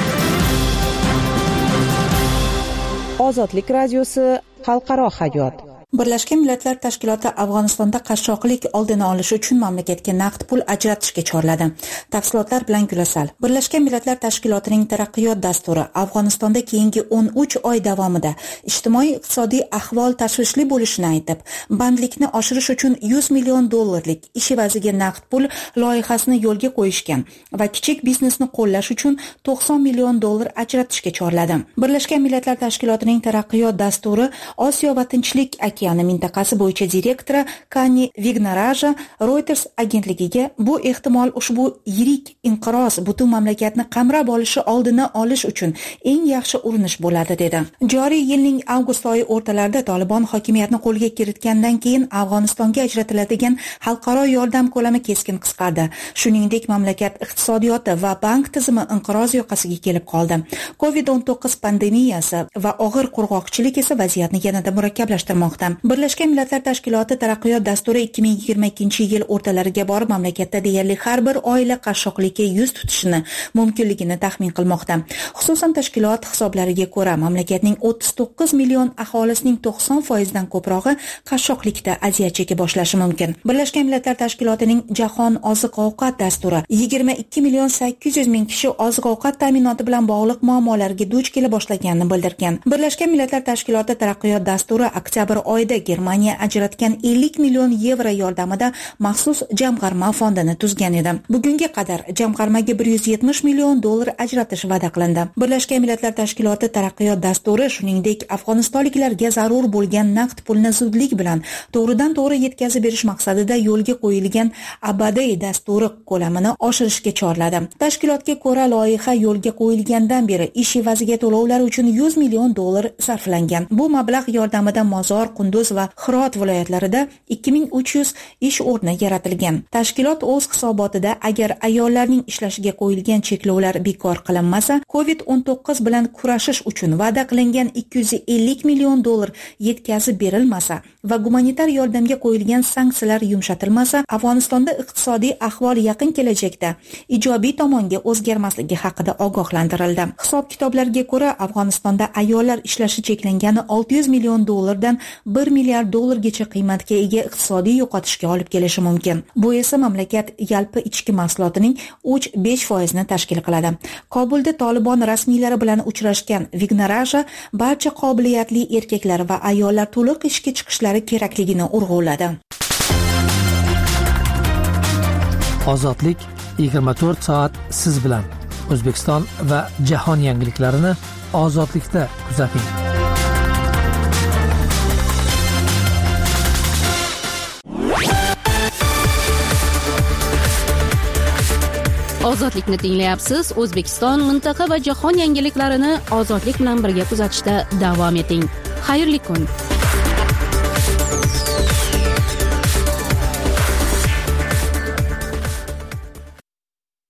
Ozodlik radiosi xalqaro hayot. Birlashgan Millatlar Tashkiloti Afg'onistonda qashshoqlik oldini olish uchun mamlakatga naqd pul ajratishga chorladi. Tafsilotlar bilan Gulasal. Birlashgan Millatlar Tashkilotining taraqqiyot dasturi Afg'onistonda keyingi 13 oy davomida ijtimoiy-iqtisodiy ahvol tashvishli bo'lishini aytib, bandlikni oshirish uchun $100 million ish evaziga naqd pul loyihasini yo'lga qo'yishgan va kichik biznesni qo'llash uchun $90 million ajratishga chorladi. Birlashgan Millatlar Tashkilotining taraqqiyot dasturi Osiyo va Tinchlik okeani mintaqasi bo'yicha direktori Kani Vignaraja Reuters agentligiga bu ehtimol ushbu yirik inqiroz butun mamlakatni qamrab olishi oldini olish uchun eng yaxshi urinish bo'ladi dedi. Joriy yilning avgust oyi o'rtalarida Taliban hokimiyatni qo'lga kiritgandan keyin Afg'onistonga ajratiladigan xalqaro yordam ko'lami keskin qisqardi. Shuningdek, mamlakat iqtisodiyoti va bank tizimi inqiroz yoqasiga kelib qoldi. COVID-19 pandemiyasi va og'ir qurg'oqchilik esa vaziyatni yanada murakkablashtirmoqda. Birlashgan Millatlar Tashkiloti taraqqiyot dasturi 2022-yil o'rtalariga borib mamlakatda deyarli har bir oila qashshoqlikka yuz tutishini mumkinligini taxmin qilmoqda. Xususan, tashkilot hisoblariga ko'ra, mamlakatning 39 million aholisining 90% dan ko'prog'i qashshoqlikda aziyat cheka boshlashi mumkin. Birlashgan Millatlar Tashkilotining Jahon oziq-ovqat dasturi 22,800,000 kishi oziq-ovqat ta'minoti bilan bog'liq muammolarga duch kela boshlaganini bildirgan. Birlashgan Millatlar Tashkiloti taraqqiyot dasturi oktyabr oyida Germaniya ajratgan 50 million yevro yordamida maxsus jamg'arma fondini tuzgan edi. Bugunga qadar jamg'armaga 170 million dollar ajratish va'da qilindi. Birlashgan Millatlar Tashkiloti taraqqiyot dasturi shuningdek afg'onistonliklarga zarur bo'lgan naqd pulni zudlik bilan to'g'ridan to'g'ri yetkazib berish maqsadida yo'lga qo'yilgan abadiy dasturi ko'lamini oshirishga chorladi. Tashkilotga ko'ra loyiha yo'lga qo'yilgandan beri ish evaziga to'lovlar uchun 100 million dollar sarflangan. Bu mablag' yordamida Mozor, Qunduz va Hirot viloyatlarida 2300 ish o'rni yaratilgan. Tashkilot o'z hisobotida agar ayollarning ishlashiga qo'yilgan cheklovlar bekor qilinmasa, COVID-19 bilan kurashish uchun va'da qilingan 250 million dollar yetkazib berilmasa va gumanitar yordamga qo'yilgan sanksiyalar yumshatilmasa, Afg'onistonda iqtisodiy ahvol yaqin kelajakda ijobiy tomonga o'zgarmasligi haqida ogohlantirildi. Hisob-kitoblarga ko'ra, Afg'onistonda ayollar ishlashi cheklangani 600 million dollardan 1 milliard dollargacha qiymatga ega iqtisodiy yo'qotishga olib kelishi mumkin. Bu esa mamlakat yalpi ichki mahsulotining 3-5% tashkil qiladi. Kobulda Tolibon rasmiylari bilan uchrashgan Vignaraja barcha qobiliyatli erkaklar va ayollar to'liq ishga chiqishlari kerakligini urg'uladi. Ozodlik 24 soat siz bilan. O'zbekiston va jahon yangiliklarini ozodlikda kuzating. Ozodlikni tinglayapsiz. O'zbekiston, mintaqa va jahon yangiliklarini ozodlik bilan birga kuzatishda davom eting. Xayrli kun.